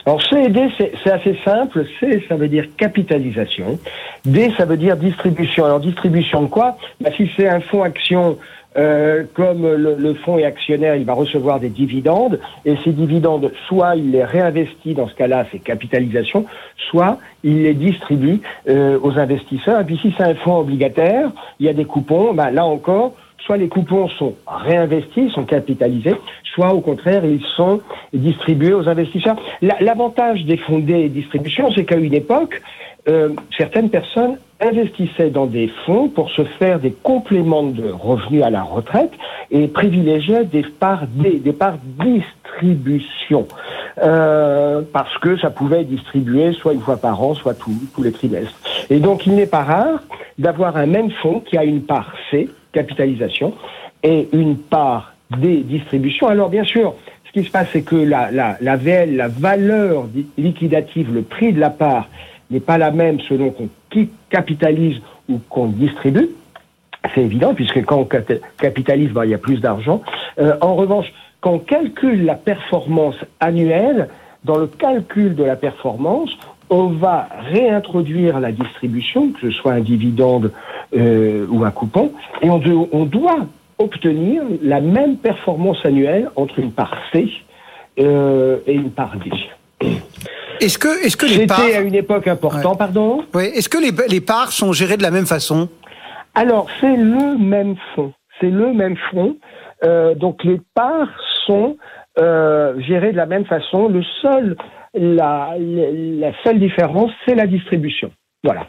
Alors C et D, c'est assez simple. C, ça veut dire capitalisation. D, ça veut dire distribution. Alors distribution de quoi ? Si c'est un fonds action, comme le fonds est actionnaire, il va recevoir des dividendes, et ces dividendes, soit il les réinvestit, dans ce cas-là, c'est capitalisation, soit il les distribue aux investisseurs. Et puis si c'est un fonds obligataire, il y a des coupons, là encore, soit les coupons sont réinvestis, sont capitalisés, soit au contraire, ils sont distribués aux investisseurs. L'avantage des fonds de distribution, c'est qu'à une époque, certaines personnes investissaient dans des fonds pour se faire des compléments de revenus à la retraite et privilégiaient des parts distribution, parce que ça pouvait être distribué soit une fois par an, soit tous les trimestres. Et donc, il n'est pas rare d'avoir un même fonds qui a une part C, capitalisation, et une part D, distribution. Alors, bien sûr, ce qui se passe, c'est que la VL, la valeur liquidative, le prix de la part, n'est pas la même selon qu'on capitalise ou qu'on distribue. C'est évident, puisque quand on capitalise, il y a plus d'argent. En revanche, quand on calcule la performance annuelle, dans le calcul de la performance, on va réintroduire la distribution, que ce soit un dividende ou un coupon, et on doit obtenir la même performance annuelle entre une part C et une part D.
Est-ce que les parts...
C'était à une époque importante,
ouais.
Pardon ?
Oui. Est-ce que les parts sont gérées de la même façon ?
Alors, c'est le même fonds. Donc, les parts sont gérées de la même façon. La seule différence, c'est la distribution. Voilà.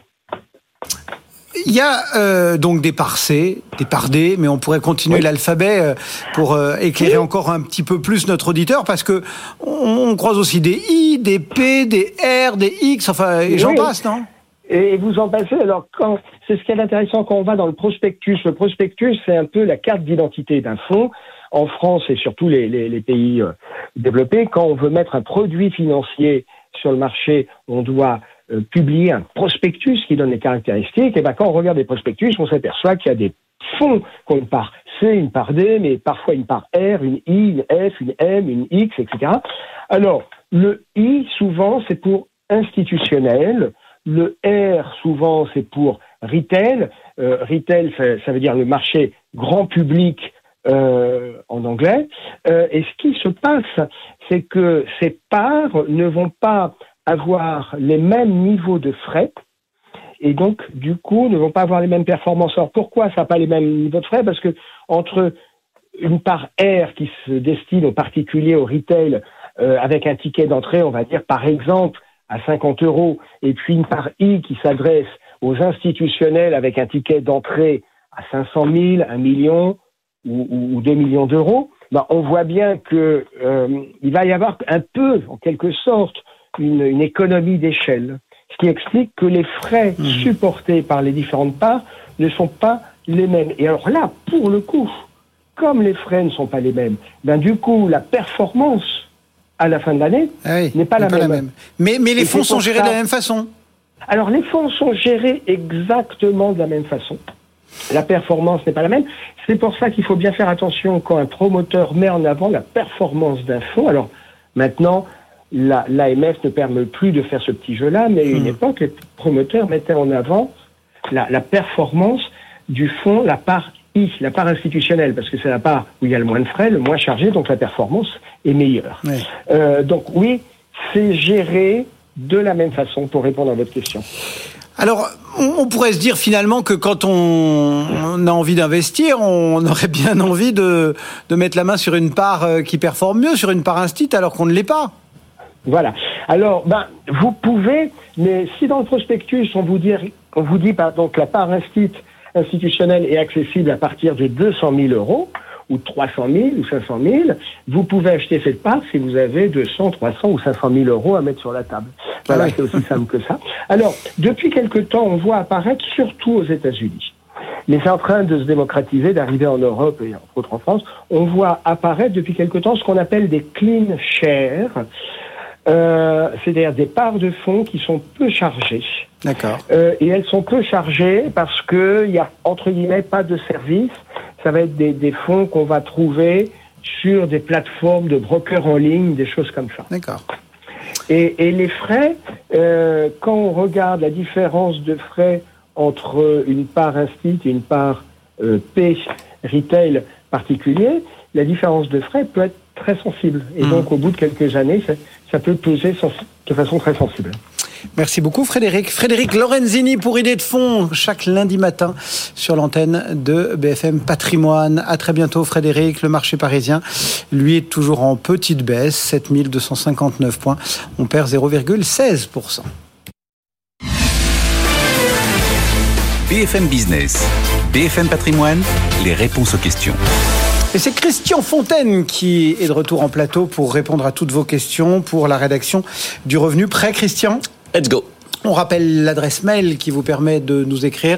Il y a donc des parts C, des parts D, mais on pourrait continuer l'alphabet pour éclairer encore un petit peu plus notre auditeur, parce que on croise aussi des I, des P, des R, des X, enfin, et j'en passe, non ?
Et vous en passez, alors c'est ce qui est intéressant quand on va dans le prospectus. Le prospectus, c'est un peu la carte d'identité d'un fonds. En France et surtout les pays développés, quand on veut mettre un produit financier sur le marché, on doit publier un prospectus qui donne les caractéristiques. Et quand on regarde les prospectus, on s'aperçoit qu'il y a des fonds qui ont une part C, une part D, mais parfois une part R, une I, une F, une M, une X, etc. Alors, le I, souvent, c'est pour institutionnel. Le R, souvent, c'est pour retail. Retail, ça veut dire le marché grand public en anglais. Et ce qui se passe, c'est que ces parts ne vont pas avoir les mêmes niveaux de frais et donc, du coup, ne vont pas avoir les mêmes performances. Alors, pourquoi ça n'a pas les mêmes niveaux de frais ? Parce que entre une part R qui se destine aux particuliers, au retail, avec un ticket d'entrée, on va dire, par exemple, à 50 €, et puis une part I qui s'adresse aux institutionnels avec un ticket d'entrée à 500 000, 1 million ou 2 millions d'euros, on voit bien que il va y avoir un peu, en quelque sorte, une économie d'échelle. Ce qui explique que les frais supportés par les différentes parts ne sont pas les mêmes. Et alors là, pour le coup, comme les frais ne sont pas les mêmes, du coup, la performance à la fin de l'année n'est pas la même.
Mais les fonds sont gérés de la même façon.
Alors, les fonds sont gérés exactement de la même façon. La performance n'est pas la même. C'est pour ça qu'il faut bien faire attention quand un promoteur met en avant la performance d'un fonds. Alors, maintenant, l'AMF ne permet plus de faire ce petit jeu-là, mais à une époque, les promoteurs mettaient en avant la performance du fonds, la part I, la part institutionnelle, parce que c'est la part où il y a le moins de frais, le moins chargé, donc la performance est meilleure. Oui. Donc oui, c'est géré de la même façon, pour répondre à votre question.
Alors, on pourrait se dire finalement que quand on a envie d'investir, on aurait bien envie de mettre la main sur une part qui performe mieux, sur une part instit, alors qu'on ne l'est pas.
Voilà. Alors, vous pouvez, mais si dans le prospectus, on vous dit que la part institutionnelle est accessible à partir de 200 000 €, ou 300 000 ou 500 000, vous pouvez acheter cette part si vous avez 200, 300 ou 500 000 € à mettre sur la table. Voilà, c'est aussi simple que ça. Alors, depuis quelque temps, on voit apparaître, surtout aux États-Unis, mais c'est en train de se démocratiser, d'arriver en Europe et entre autres en France, on voit apparaître depuis quelque temps ce qu'on appelle des clean shares, c'est-à-dire des parts de fonds qui sont peu chargées.
D'accord.
Et elles sont peu chargées parce qu'il n'y a, entre guillemets, pas de service. Ça va être des fonds qu'on va trouver sur des plateformes de brokers en ligne, des choses comme ça.
D'accord.
Et les frais, quand on regarde la différence de frais entre une part instit et une part P retail particulier, la différence de frais peut être très sensible. Et donc, au bout de quelques années, ça peut peser de façon très sensible.
Merci beaucoup Frédéric. Frédéric Lorenzini pour Idées de Fonds, chaque lundi matin sur l'antenne de BFM Patrimoine. À très bientôt Frédéric. Le marché parisien, lui, est toujours en petite baisse, 7259 points. On perd 0,16%.
BFM Business, BFM Patrimoine, les réponses aux questions.
Et c'est Christian Fontaine qui est de retour en plateau pour répondre à toutes vos questions pour la rédaction du Revenu. Prêt, Christian ?
Let's go.
On rappelle l'adresse mail qui vous permet de nous écrire,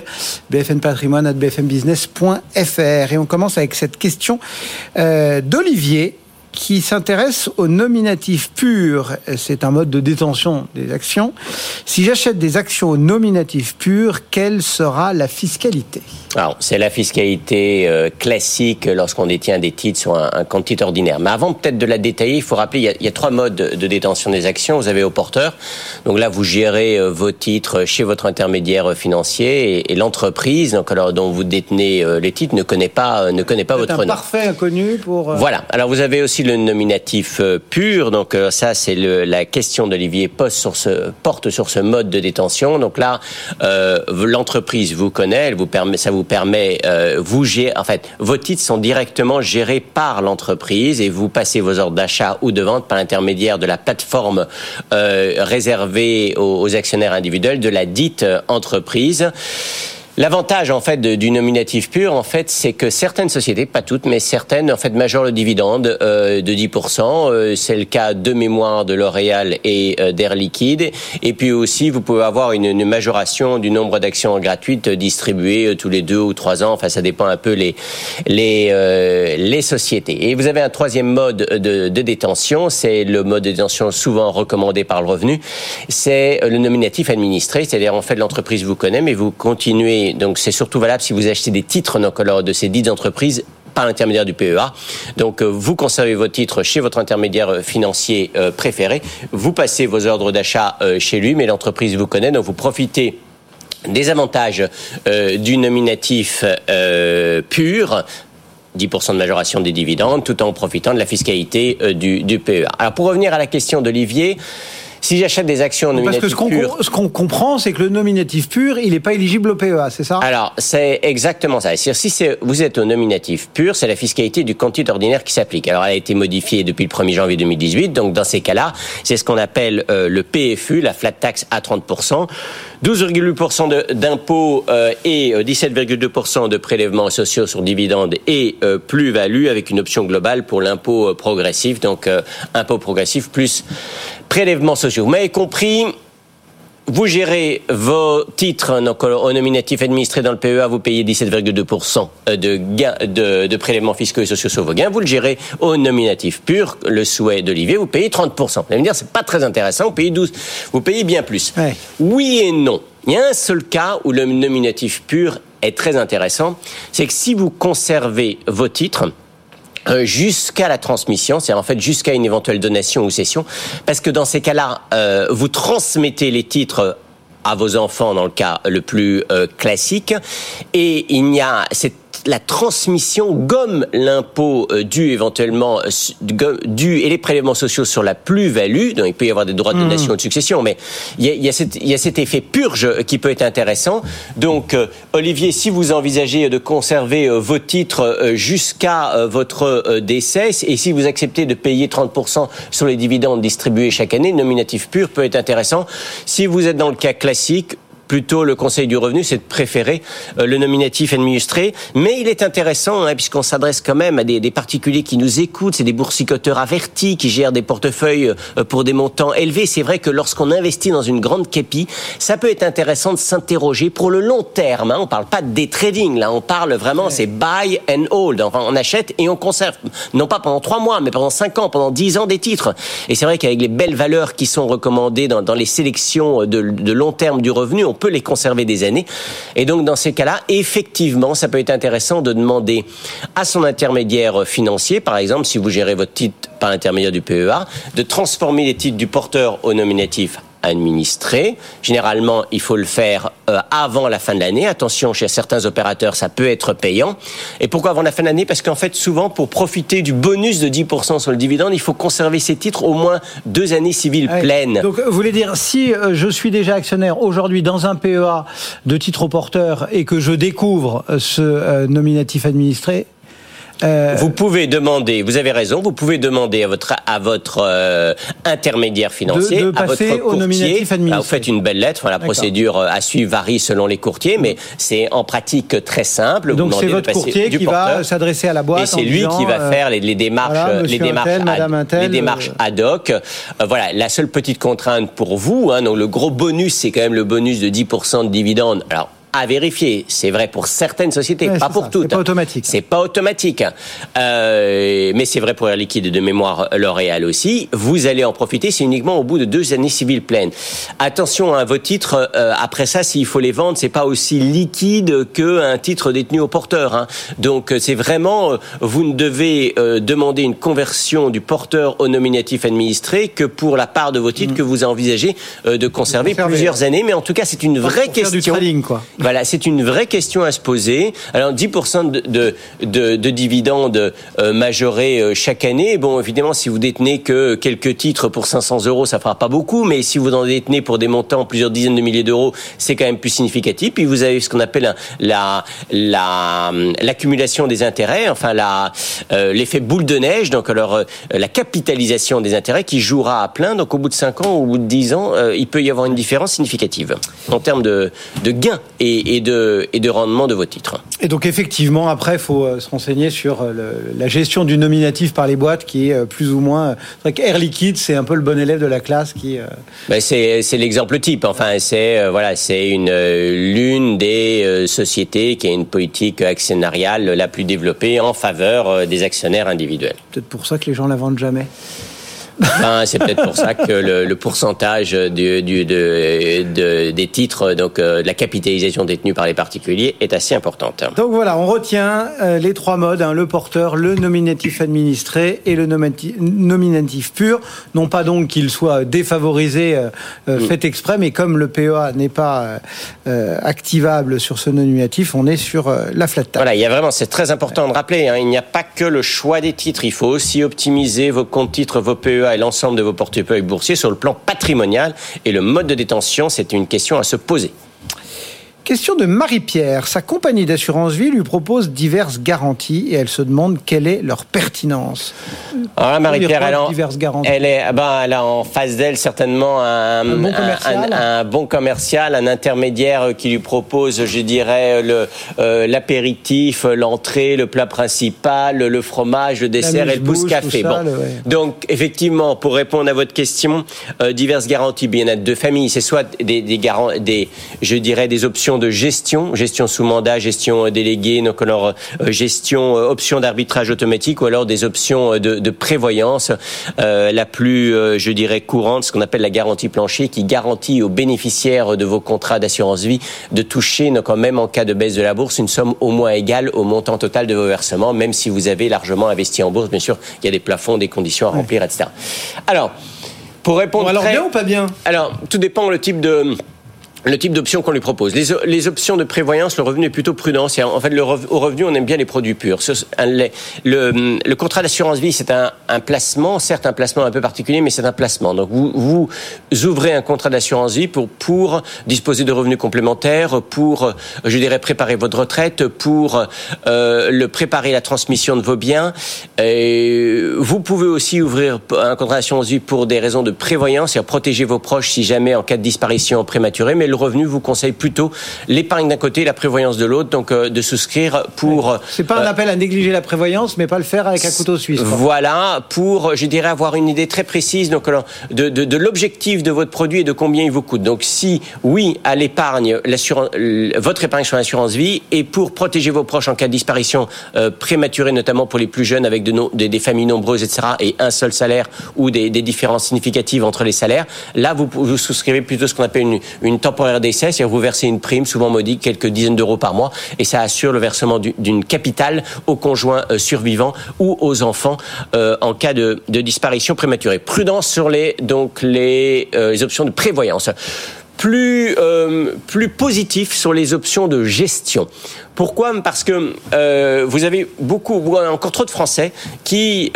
bfmpatrimoine@bfmbusiness.fr. Et on commence avec cette question d'Olivier qui s'intéresse au nominatif pur. C'est un mode de détention des actions. Si j'achète des actions au nominatif pur, quelle sera la fiscalité ?
Alors, c'est la fiscalité classique lorsqu'on détient des titres sur un compte titre ordinaire. Mais avant peut-être de la détailler, il faut rappeler, il y a 3 modes de détention des actions. Vous avez au porteur. Donc là, vous gérez vos titres chez votre intermédiaire financier et l'entreprise, donc alors dont vous détenez les titres, ne connaît pas votre nom.
Un parfait inconnu pour.
Voilà. Alors vous avez aussi le nominatif pur. Donc ça, c'est la question d'Olivier porte sur ce mode de détention. Donc là, l'entreprise vous connaît, ça vous permet, vos titres sont directement gérés par l'entreprise et vous passez vos ordres d'achat ou de vente par l'intermédiaire de la plateforme réservée aux actionnaires individuels de la dite entreprise. L'avantage, en fait, du nominatif pur, en fait, c'est que certaines sociétés, pas toutes, mais certaines, en fait, majorent le dividende de 10%. C'est le cas de mémoire de L'Oréal et d'Air Liquide. Et puis aussi, vous pouvez avoir une majoration du nombre d'actions gratuites distribuées tous les 2 ou 3 ans. Enfin, ça dépend un peu les sociétés. Et vous avez un 3e mode de détention. C'est le mode de détention souvent recommandé par le Revenu. C'est le nominatif administré. C'est-à-dire, en fait, l'entreprise vous connaît, mais vous continuez. Donc, c'est surtout valable si vous achetez des titres de ces dites entreprises par l'intermédiaire du PEA. Donc, vous conservez vos titres chez votre intermédiaire financier préféré. Vous passez vos ordres d'achat chez lui, mais l'entreprise vous connaît. Donc, vous profitez des avantages du nominatif pur, 10% de majoration des dividendes, tout en profitant de la fiscalité du PEA. Alors, pour revenir à la question d'Olivier, si j'achète des actions au nominatif pur...
Parce que ce qu'on comprend, c'est que le nominatif pur, il n'est pas éligible au PEA, c'est ça ?
Alors, c'est exactement ça. C'est-à-dire, si vous êtes au nominatif pur, c'est la fiscalité du compte titre ordinaire qui s'applique. Alors, elle a été modifiée depuis le 1er janvier 2018. Donc, dans ces cas-là, c'est ce qu'on appelle le PFU, la flat tax à 30%. 12,8% d'impôts et 17,2% de prélèvements sociaux sur dividendes et plus-value avec une option globale pour l'impôt progressif. Donc, impôt progressif plus prélèvements sociaux. Vous m'avez compris, vous gérez vos titres donc, au nominatif administré dans le PEA, vous payez 17,2% de gains de prélèvements fiscaux et sociaux sur vos gains. Vous le gérez au nominatif pur, le souhait d'Olivier, vous payez 30%. Vous allez me dire, c'est pas très intéressant, vous payez 12%, vous payez bien plus. Ouais. Oui et non. Il y a un seul cas où le nominatif pur est très intéressant, c'est que si vous conservez vos titres, jusqu'à la transmission, c'est-à-dire en fait jusqu'à une éventuelle donation ou cession, parce que dans ces cas-là, vous transmettez les titres à vos enfants dans le cas le plus classique, et la transmission gomme l'impôt dû éventuellement dû et les prélèvements sociaux sur la plus-value. Donc il peut y avoir des droits de donation ou de succession, mais il y a cet effet purge qui peut être intéressant. Donc Olivier, si vous envisagez de conserver vos titres jusqu'à votre décès, et si vous acceptez de payer 30% sur les dividendes distribués chaque année, le nominatif pur peut être intéressant. Si vous êtes dans le cas classique, plutôt le Conseil du revenu, c'est de préférer le nominatif administré. Mais il est intéressant, puisqu'on s'adresse quand même à des particuliers qui nous écoutent, c'est des boursicoteurs avertis qui gèrent des portefeuilles pour des montants élevés. C'est vrai que lorsqu'on investit dans une grande képi, ça peut être intéressant de s'interroger pour le long terme. On parle pas de day trading, là, on parle vraiment, c'est buy and hold. Enfin, on achète et on conserve, non pas pendant 3 mois, mais pendant 5 ans, pendant 10 ans des titres. Et c'est vrai qu'avec les belles valeurs qui sont recommandées dans les sélections de long terme du revenu, on peut les conserver des années. Et donc, dans ces cas-là, effectivement, ça peut être intéressant de demander à son intermédiaire financier, par exemple, si vous gérez votre titre par l'intermédiaire du PEA, de transformer les titres du porteur au nominatif administré. Généralement, il faut le faire avant la fin de l'année. Attention, chez certains opérateurs, ça peut être payant. Et pourquoi avant la fin de l'année ? Parce qu'en fait, souvent, pour profiter du bonus de 10% sur le dividende, il faut conserver ces titres au moins 2 années civiles pleines.
Donc, vous voulez dire, si je suis déjà actionnaire aujourd'hui dans un PEA de titre au porteur et que je découvre ce nominatif administré,
vous pouvez demander, vous avez raison, vous pouvez demander à votre intermédiaire financier,
de passer
à votre
au nominatif administré.
Vous faites une belle lettre. La procédure à suivre varie selon les courtiers, mais c'est en pratique très simple.
Donc c'est votre courtier qui va s'adresser à la boîte.
Et c'est lui qui va faire les démarches,
voilà,
les démarches ad hoc. Voilà, la seule petite contrainte pour vous, donc le gros bonus, c'est quand même le bonus de 10% de dividende. Alors, à vérifier. C'est vrai pour certaines sociétés, pas pour toutes.
C'est pas automatique.
C'est pas automatique. Mais c'est vrai pour Air Liquide et de mémoire L'Oréal aussi. Vous allez en profiter, c'est uniquement au bout de 2 années civiles pleines. Attention à vos titres. Après ça, s'il faut les vendre, c'est pas aussi liquide qu'un titre détenu au porteur. Donc, c'est vraiment, vous ne devez demander une conversion du porteur au nominatif administré que pour la part de vos titres que vous envisagez de conserver plusieurs années. Mais en tout cas, c'est une vraie question.
Du trading, quoi.
Voilà, c'est une vraie question à se poser. Alors 10% de dividendes majorés chaque année. Bon, évidemment, si vous détenez que quelques titres pour 500 €, ça fera pas beaucoup. Mais si vous en détenez pour des montants plusieurs dizaines de milliers d'euros, c'est quand même plus significatif. Puis vous avez ce qu'on appelle l'accumulation des intérêts, enfin l'effet boule de neige. Donc alors la capitalisation des intérêts qui jouera à plein. Donc au bout de 5 ans ou au bout de 10 ans, il peut y avoir une différence significative en termes de gains et de rendement de vos titres.
Et donc effectivement, après, il faut se renseigner sur la gestion du nominatif par les boîtes qui est plus ou moins... C'est vrai qu'Air Liquide, c'est un peu le bon élève de la classe qui...
C'est l'exemple type. Enfin, c'est l'une des sociétés qui a une politique actionnariale la plus développée en faveur des actionnaires individuels.
Peut-être pour ça que les gens la vendent jamais.
C'est peut-être pour ça que le pourcentage des titres, donc de la capitalisation détenue par les particuliers, est assez importante.
Donc voilà, on retient les 3 modes, le porteur, le nominatif administré et le nominatif pur. Non pas donc qu'il soit défavorisé, fait exprès, mais comme le PEA n'est pas activable sur ce nominatif, on est sur la flat tax.
Voilà, c'est très important de rappeler, il n'y a pas que le choix des titres, il faut aussi optimiser vos comptes titres, vos PEA et l'ensemble de vos portefeuilles boursiers sur le plan patrimonial. Et le mode de détention, c'est une question à se poser.
Question de Marie-Pierre. Sa compagnie d'assurance vie lui propose diverses garanties et elle se demande quelle est leur pertinence.
Alors là, Marie-Pierre, elle a en face d'elle certainement un bon commercial, un intermédiaire qui lui propose, je dirais, l'apéritif, l'entrée, le plat principal, le fromage, le dessert et le pousse-café. Donc, effectivement, pour répondre à votre question, diverses garanties, il y en a 2 familles. C'est soit des options de gestion sous mandat, gestion déléguée, donc alors gestion option d'arbitrage automatique, ou alors des options de prévoyance. La plus, courante, ce qu'on appelle la garantie plancher, qui garantit aux bénéficiaires de vos contrats d'assurance vie de toucher, donc même en cas de baisse de la bourse, une somme au moins égale au montant total de vos versements, même si vous avez largement investi en bourse. Bien sûr, il y a des plafonds, des conditions à remplir, etc. Alors, pour répondre
bien ou pas bien ?
Alors, tout dépend le type d'options qu'on lui propose. Les options de prévoyance, le revenu est plutôt prudent. En fait, au revenu, on aime bien les produits purs. Le contrat d'assurance vie, c'est un placement, certes un placement un peu particulier, mais c'est un placement. Donc, vous ouvrez un contrat d'assurance vie pour disposer de revenus complémentaires, pour, préparer votre retraite, pour préparer la transmission de vos biens. Vous pouvez aussi ouvrir un contrat d'assurance vie pour des raisons de prévoyance, c'est-à-dire protéger vos proches si jamais en cas de disparition prématurée, mais le revenu vous conseille plutôt l'épargne d'un côté, la prévoyance de l'autre, donc de souscrire pour...
C'est pas un appel à négliger la prévoyance, mais pas le faire avec un couteau suisse.
Voilà, pour, avoir une idée très précise donc, de l'objectif de votre produit et de combien il vous coûte. Donc si, oui, à l'épargne, votre épargne sur l'assurance vie, et pour protéger vos proches en cas de disparition prématurée, notamment pour les plus jeunes avec des familles nombreuses, etc., et un seul salaire ou des différences significatives entre les salaires, là, vous souscrivez plutôt ce qu'on appelle une temporaire temporaire d'essai, c'est-à-dire vous versez une prime, souvent modique, quelques dizaines d'euros par mois, et ça assure le versement d'une capitale aux conjoints survivants ou aux enfants en cas de disparition prématurée. Prudence sur les options de prévoyance. Plus positif sur les options de gestion. Pourquoi ? Parce que vous avez encore trop de Français qui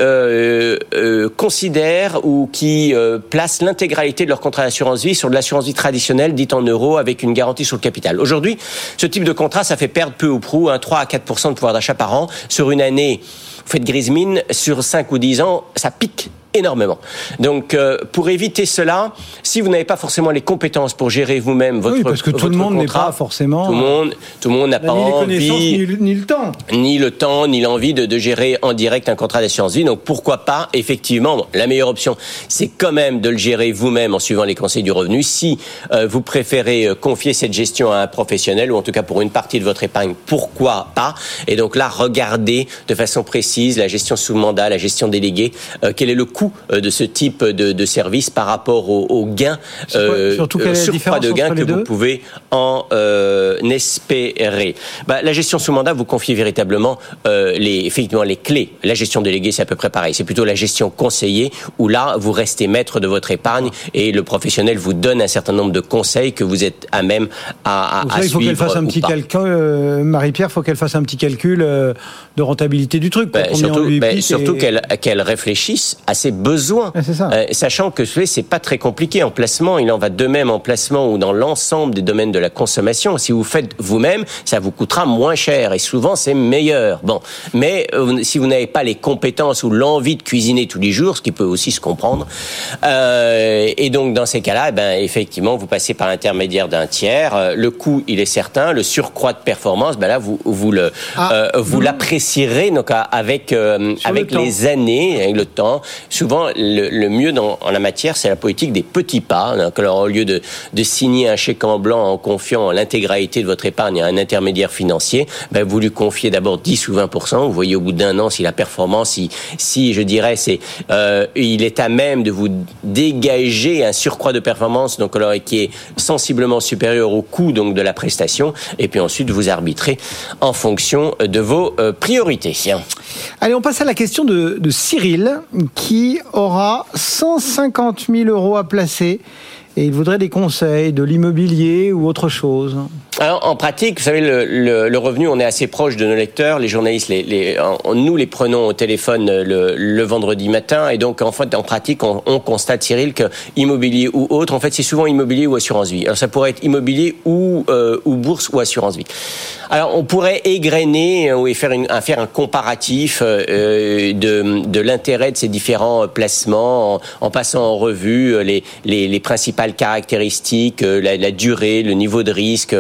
considèrent ou qui placent l'intégralité de leur contrat d'assurance vie sur de l'assurance vie traditionnelle, dite en euros, avec une garantie sur le capital. Aujourd'hui, ce type de contrat, ça fait perdre peu ou prou 3 à 4% de pouvoir d'achat par an. Sur une année, vous faites grise mine, sur 5 ou 10 ans, ça pique énormément. Donc, pour éviter cela, si vous n'avez pas forcément les compétences pour gérer vous-même votre contrat...
Oui, parce que tout le monde n'est pas forcément...
Tout le monde n'a pas envie...
Ni le temps.
Ni le temps, ni l'envie de gérer en direct un contrat d'assurance vie. Donc, pourquoi pas, effectivement, la meilleure option, c'est quand même de le gérer vous-même en suivant les conseils du revenu. Si vous préférez confier cette gestion à un professionnel, ou en tout cas pour une partie de votre épargne, pourquoi pas? Et donc là, regardez de façon précise la gestion sous mandat, la gestion déléguée, quel est le coût de ce type de service par rapport aux gains, surcroît de gains que vous pouvez en espérer. La gestion sous mandat, vous confiez véritablement effectivement les clés. La gestion déléguée, c'est à peu près pareil. C'est plutôt la gestion conseillée où là, vous restez maître de votre épargne et le professionnel vous donne un certain nombre de conseils que vous êtes à même à suivre.
Il faut qu'elle fasse un petit calcul, Marie-Pierre, faut qu'elle fasse un petit calcul de rentabilité du truc.
Surtout qu'elle réfléchisse à ses besoins, sachant que c'est pas très compliqué en placement. Il en va de même en placement ou dans l'ensemble des domaines de la consommation. Si vous faites vous-même, ça vous coûtera moins cher et souvent c'est meilleur. Mais si vous n'avez pas les compétences ou l'envie de cuisiner tous les jours, ce qui peut aussi se comprendre, et donc dans ces cas-là, effectivement, vous passez par l'intermédiaire d'un tiers. Le coût, il est certain. Le surcroît de performance, là, vous l'apprécierez donc avec les années, avec le temps. Souvent, le mieux en la matière, c'est la politique des petits pas. Donc, alors, au lieu de signer un chèque en blanc en confiant l'intégralité de votre épargne à un intermédiaire financier, vous lui confiez d'abord 10 ou 20%. Vous voyez au bout d'un an si la performance, si je dirais, il est à même de vous dégager un surcroît de performance, donc alors qui est sensiblement supérieur au coût donc de la prestation. Et puis ensuite, vous arbitrez en fonction de vos priorités.
Allez, on passe à la question de Cyril, qui aura 150 000 euros à placer et il voudrait des conseils, de l'immobilier ou autre chose.
Alors, en pratique, vous savez, le revenu, on est assez proche de nos lecteurs. Les journalistes, nous les prenons au téléphone le vendredi matin. Et donc, en fait, en pratique, on constate, Cyril, que immobilier ou autre, en fait, c'est souvent immobilier ou assurance vie. Alors, ça pourrait être immobilier ou bourse ou assurance vie. Alors, on pourrait égrener et faire un comparatif de l'intérêt de ces différents placements en passant en revue les principales caractéristiques, la durée, le niveau de risque,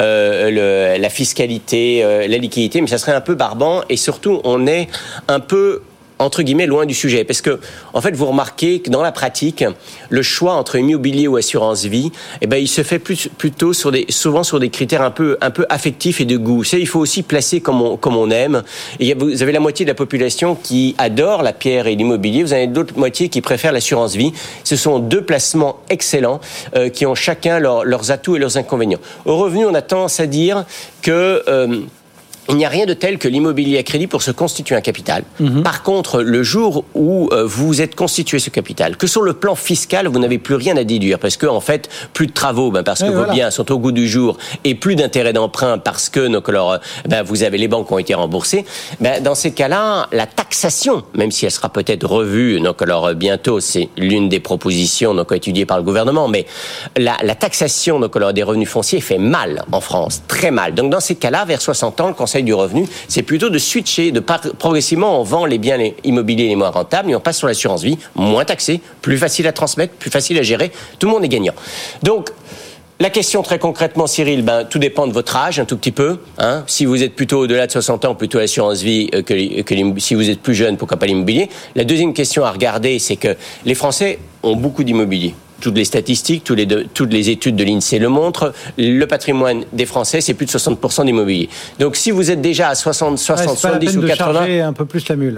la fiscalité, la liquidité, mais ça serait un peu barbant et surtout on est un peu entre guillemets loin du sujet parce que en fait vous remarquez que dans la pratique le choix entre immobilier ou assurance vie il se fait plutôt souvent sur des critères un peu affectifs et de goût. Il faut aussi placer comme on aime. Et vous avez la moitié de la population qui adore la pierre et l'immobilier, vous avez d'autres moitiés qui préfèrent l'assurance vie. Ce sont deux placements excellents qui ont chacun leurs atouts et leurs inconvénients. Au revenu, on a tendance à dire que il n'y a rien de tel que l'immobilier à crédit pour se constituer un capital. Par contre, le jour où vous êtes constitué ce capital, que sur le plan fiscal, vous n'avez plus rien à déduire, parce que en fait, plus de travaux, parce que vos biens sont au goût du jour, et plus d'intérêts d'emprunt, parce que vous avez les banques qui ont été remboursées. Dans ces cas-là, la taxation, même si elle sera peut-être revue, bientôt, c'est l'une des propositions étudiées par le gouvernement, mais la taxation des revenus fonciers fait mal en France, très mal. Donc dans ces cas-là, vers 60 ans, le Conseil du revenu, c'est plutôt de switcher, progressivement on vend les biens immobiliers les moins rentables et on passe sur l'assurance vie, moins taxée, plus facile à transmettre, plus facile à gérer, tout le monde est gagnant. Donc la question très concrètement, Cyril, tout dépend de votre âge un tout petit peu. Si vous êtes plutôt au-delà de 60 ans, plutôt l'assurance vie que si vous êtes plus jeune, pourquoi pas l'immobilier. La deuxième question à regarder, c'est que les Français ont beaucoup d'immobilier. Toutes les statistiques, toutes les études de l'INSEE le montrent. Le patrimoine des Français, c'est plus de 60% d'immobilier. Donc, si vous êtes déjà à 60, 70 ou 80,
un peu plus la mule.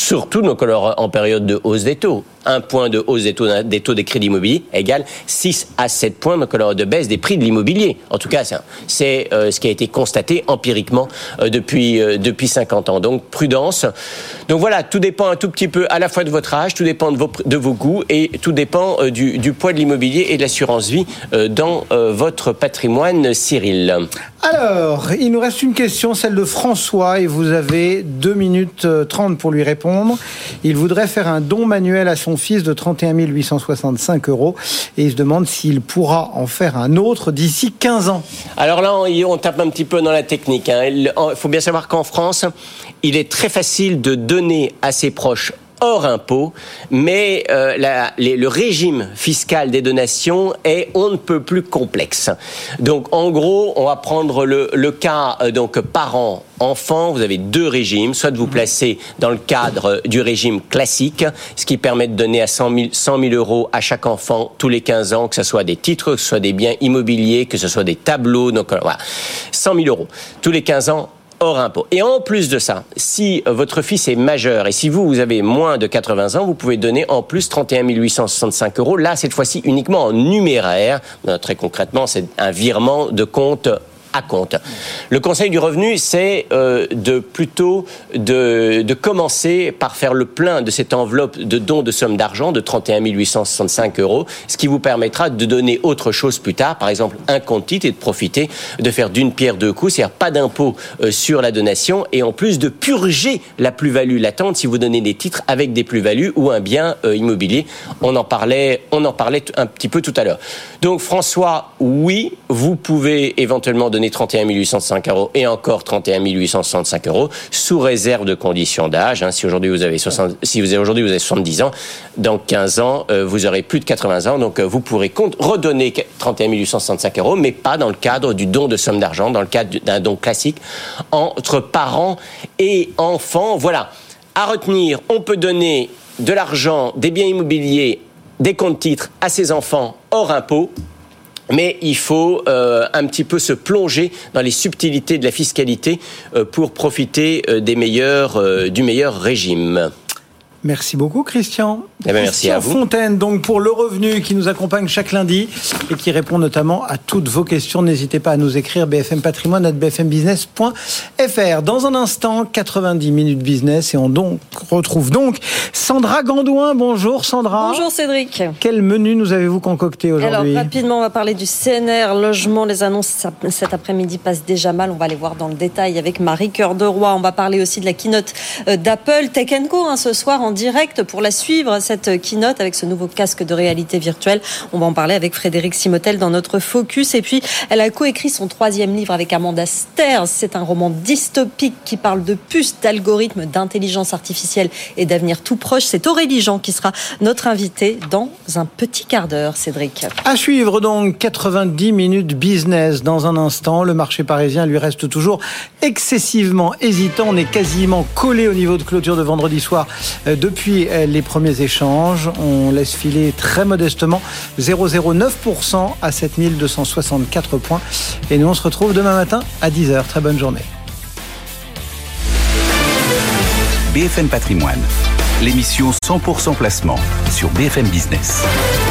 surtout donc en période de hausse des taux. 1 point de hausse des taux des crédits immobiliers égale 6 à 7 points donc de baisse des prix de l'immobilier. En tout cas, c'est ce qui a été constaté empiriquement depuis 50 ans. Donc prudence. Donc voilà, tout dépend un tout petit peu à la fois de votre âge, tout dépend de vos goûts et tout dépend du poids de l'immobilier et de l'assurance vie dans votre patrimoine, Cyril.
Alors, il nous reste une question, celle de François, et vous avez 2 minutes 30 pour lui répondre. Il voudrait faire un don manuel à son fils de 31 865 € et il se demande s'il pourra en faire un autre d'ici 15 ans.
Alors là, on tape un petit peu dans la technique. Il faut bien savoir qu'en France, il est très facile de donner à ses proches hors impôt, mais le régime fiscal des donations est on ne peut plus complexe. Donc en gros, on va prendre le cas donc parent-enfant. Vous avez 2 régimes, soit de vous placer dans le cadre du régime classique, ce qui permet de donner à 100 000 € à chaque enfant tous les 15 ans, que ce soit des titres, que ce soit des biens immobiliers, que ce soit des tableaux, donc voilà, 100 000 € tous les 15 ans. Hors impôt. Et en plus de ça, si votre fils est majeur et si vous avez moins de 80 ans, vous pouvez donner en plus 31 865 €. Là, cette fois-ci, uniquement en numéraire. Très concrètement, c'est un virement de compte à compte. Le Conseil du revenu, c'est de commencer par faire le plein de cette enveloppe de dons de somme d'argent de 31 865 €, ce qui vous permettra de donner autre chose plus tard, par exemple un compte titre, et de profiter de faire d'une pierre deux coups, c'est-à-dire pas d'impôt sur la donation, et en plus de purger la plus-value latente si vous donnez des titres avec des plus-values ou un bien immobilier. On en parlait un petit peu tout à l'heure. Donc François, oui, vous pouvez éventuellement donner 31 865 € et encore 31 865 € sous réserve de conditions d'âge. Si aujourd'hui vous avez 70 ans, dans 15 ans, vous aurez plus de 80 ans, donc vous pourrez redonner 31 865 €, mais pas dans le cadre du don de somme d'argent, dans le cadre d'un don classique entre parents et enfants. Voilà. À retenir, on peut donner de l'argent, des biens immobiliers, des comptes titres à ses enfants hors impôt. Mais il faut un petit peu se plonger dans les subtilités de la fiscalité pour profiter du meilleur régime.
Merci beaucoup, Christian.
Merci à vous.
Fontaine, donc, pour Le Revenu, qui nous accompagne chaque lundi et qui répond notamment à toutes vos questions. N'hésitez pas à nous écrire bfmpatrimoine@bfmbusiness.fr. Dans un instant, 90 minutes business et on retrouve donc Sandra Gandouin. Bonjour, Sandra.
Bonjour, Cédric.
Quel menu nous avez-vous concocté aujourd'hui?
Alors, rapidement, on va parler du CNR Logement. Les annonces cet après-midi passent déjà mal. On va les voir dans le détail avec Marie Cœur de Roy. On va parler aussi de la keynote d'Apple Tech & Co. Ce soir en direct pour la suivre, cette keynote avec ce nouveau casque de réalité virtuelle. On va en parler avec Frédéric Simotel dans notre Focus. Et puis, elle a coécrit son 3e livre avec Amanda Sterz. C'est un roman dystopique qui parle de puces, d'algorithmes, d'intelligence artificielle et d'avenir tout proche. C'est Aurélie Jean qui sera notre invitée dans un petit quart d'heure, Cédric.
À suivre donc 90 minutes business. Dans un instant, le marché parisien lui reste toujours excessivement hésitant. On est quasiment collé au niveau de clôture de vendredi soir depuis les premiers échanges. On laisse filer très modestement 0,09% à 7264 points. Et nous, on se retrouve demain matin à 10h. Très bonne journée.
BFM Patrimoine, l'émission 100% placement sur BFM Business.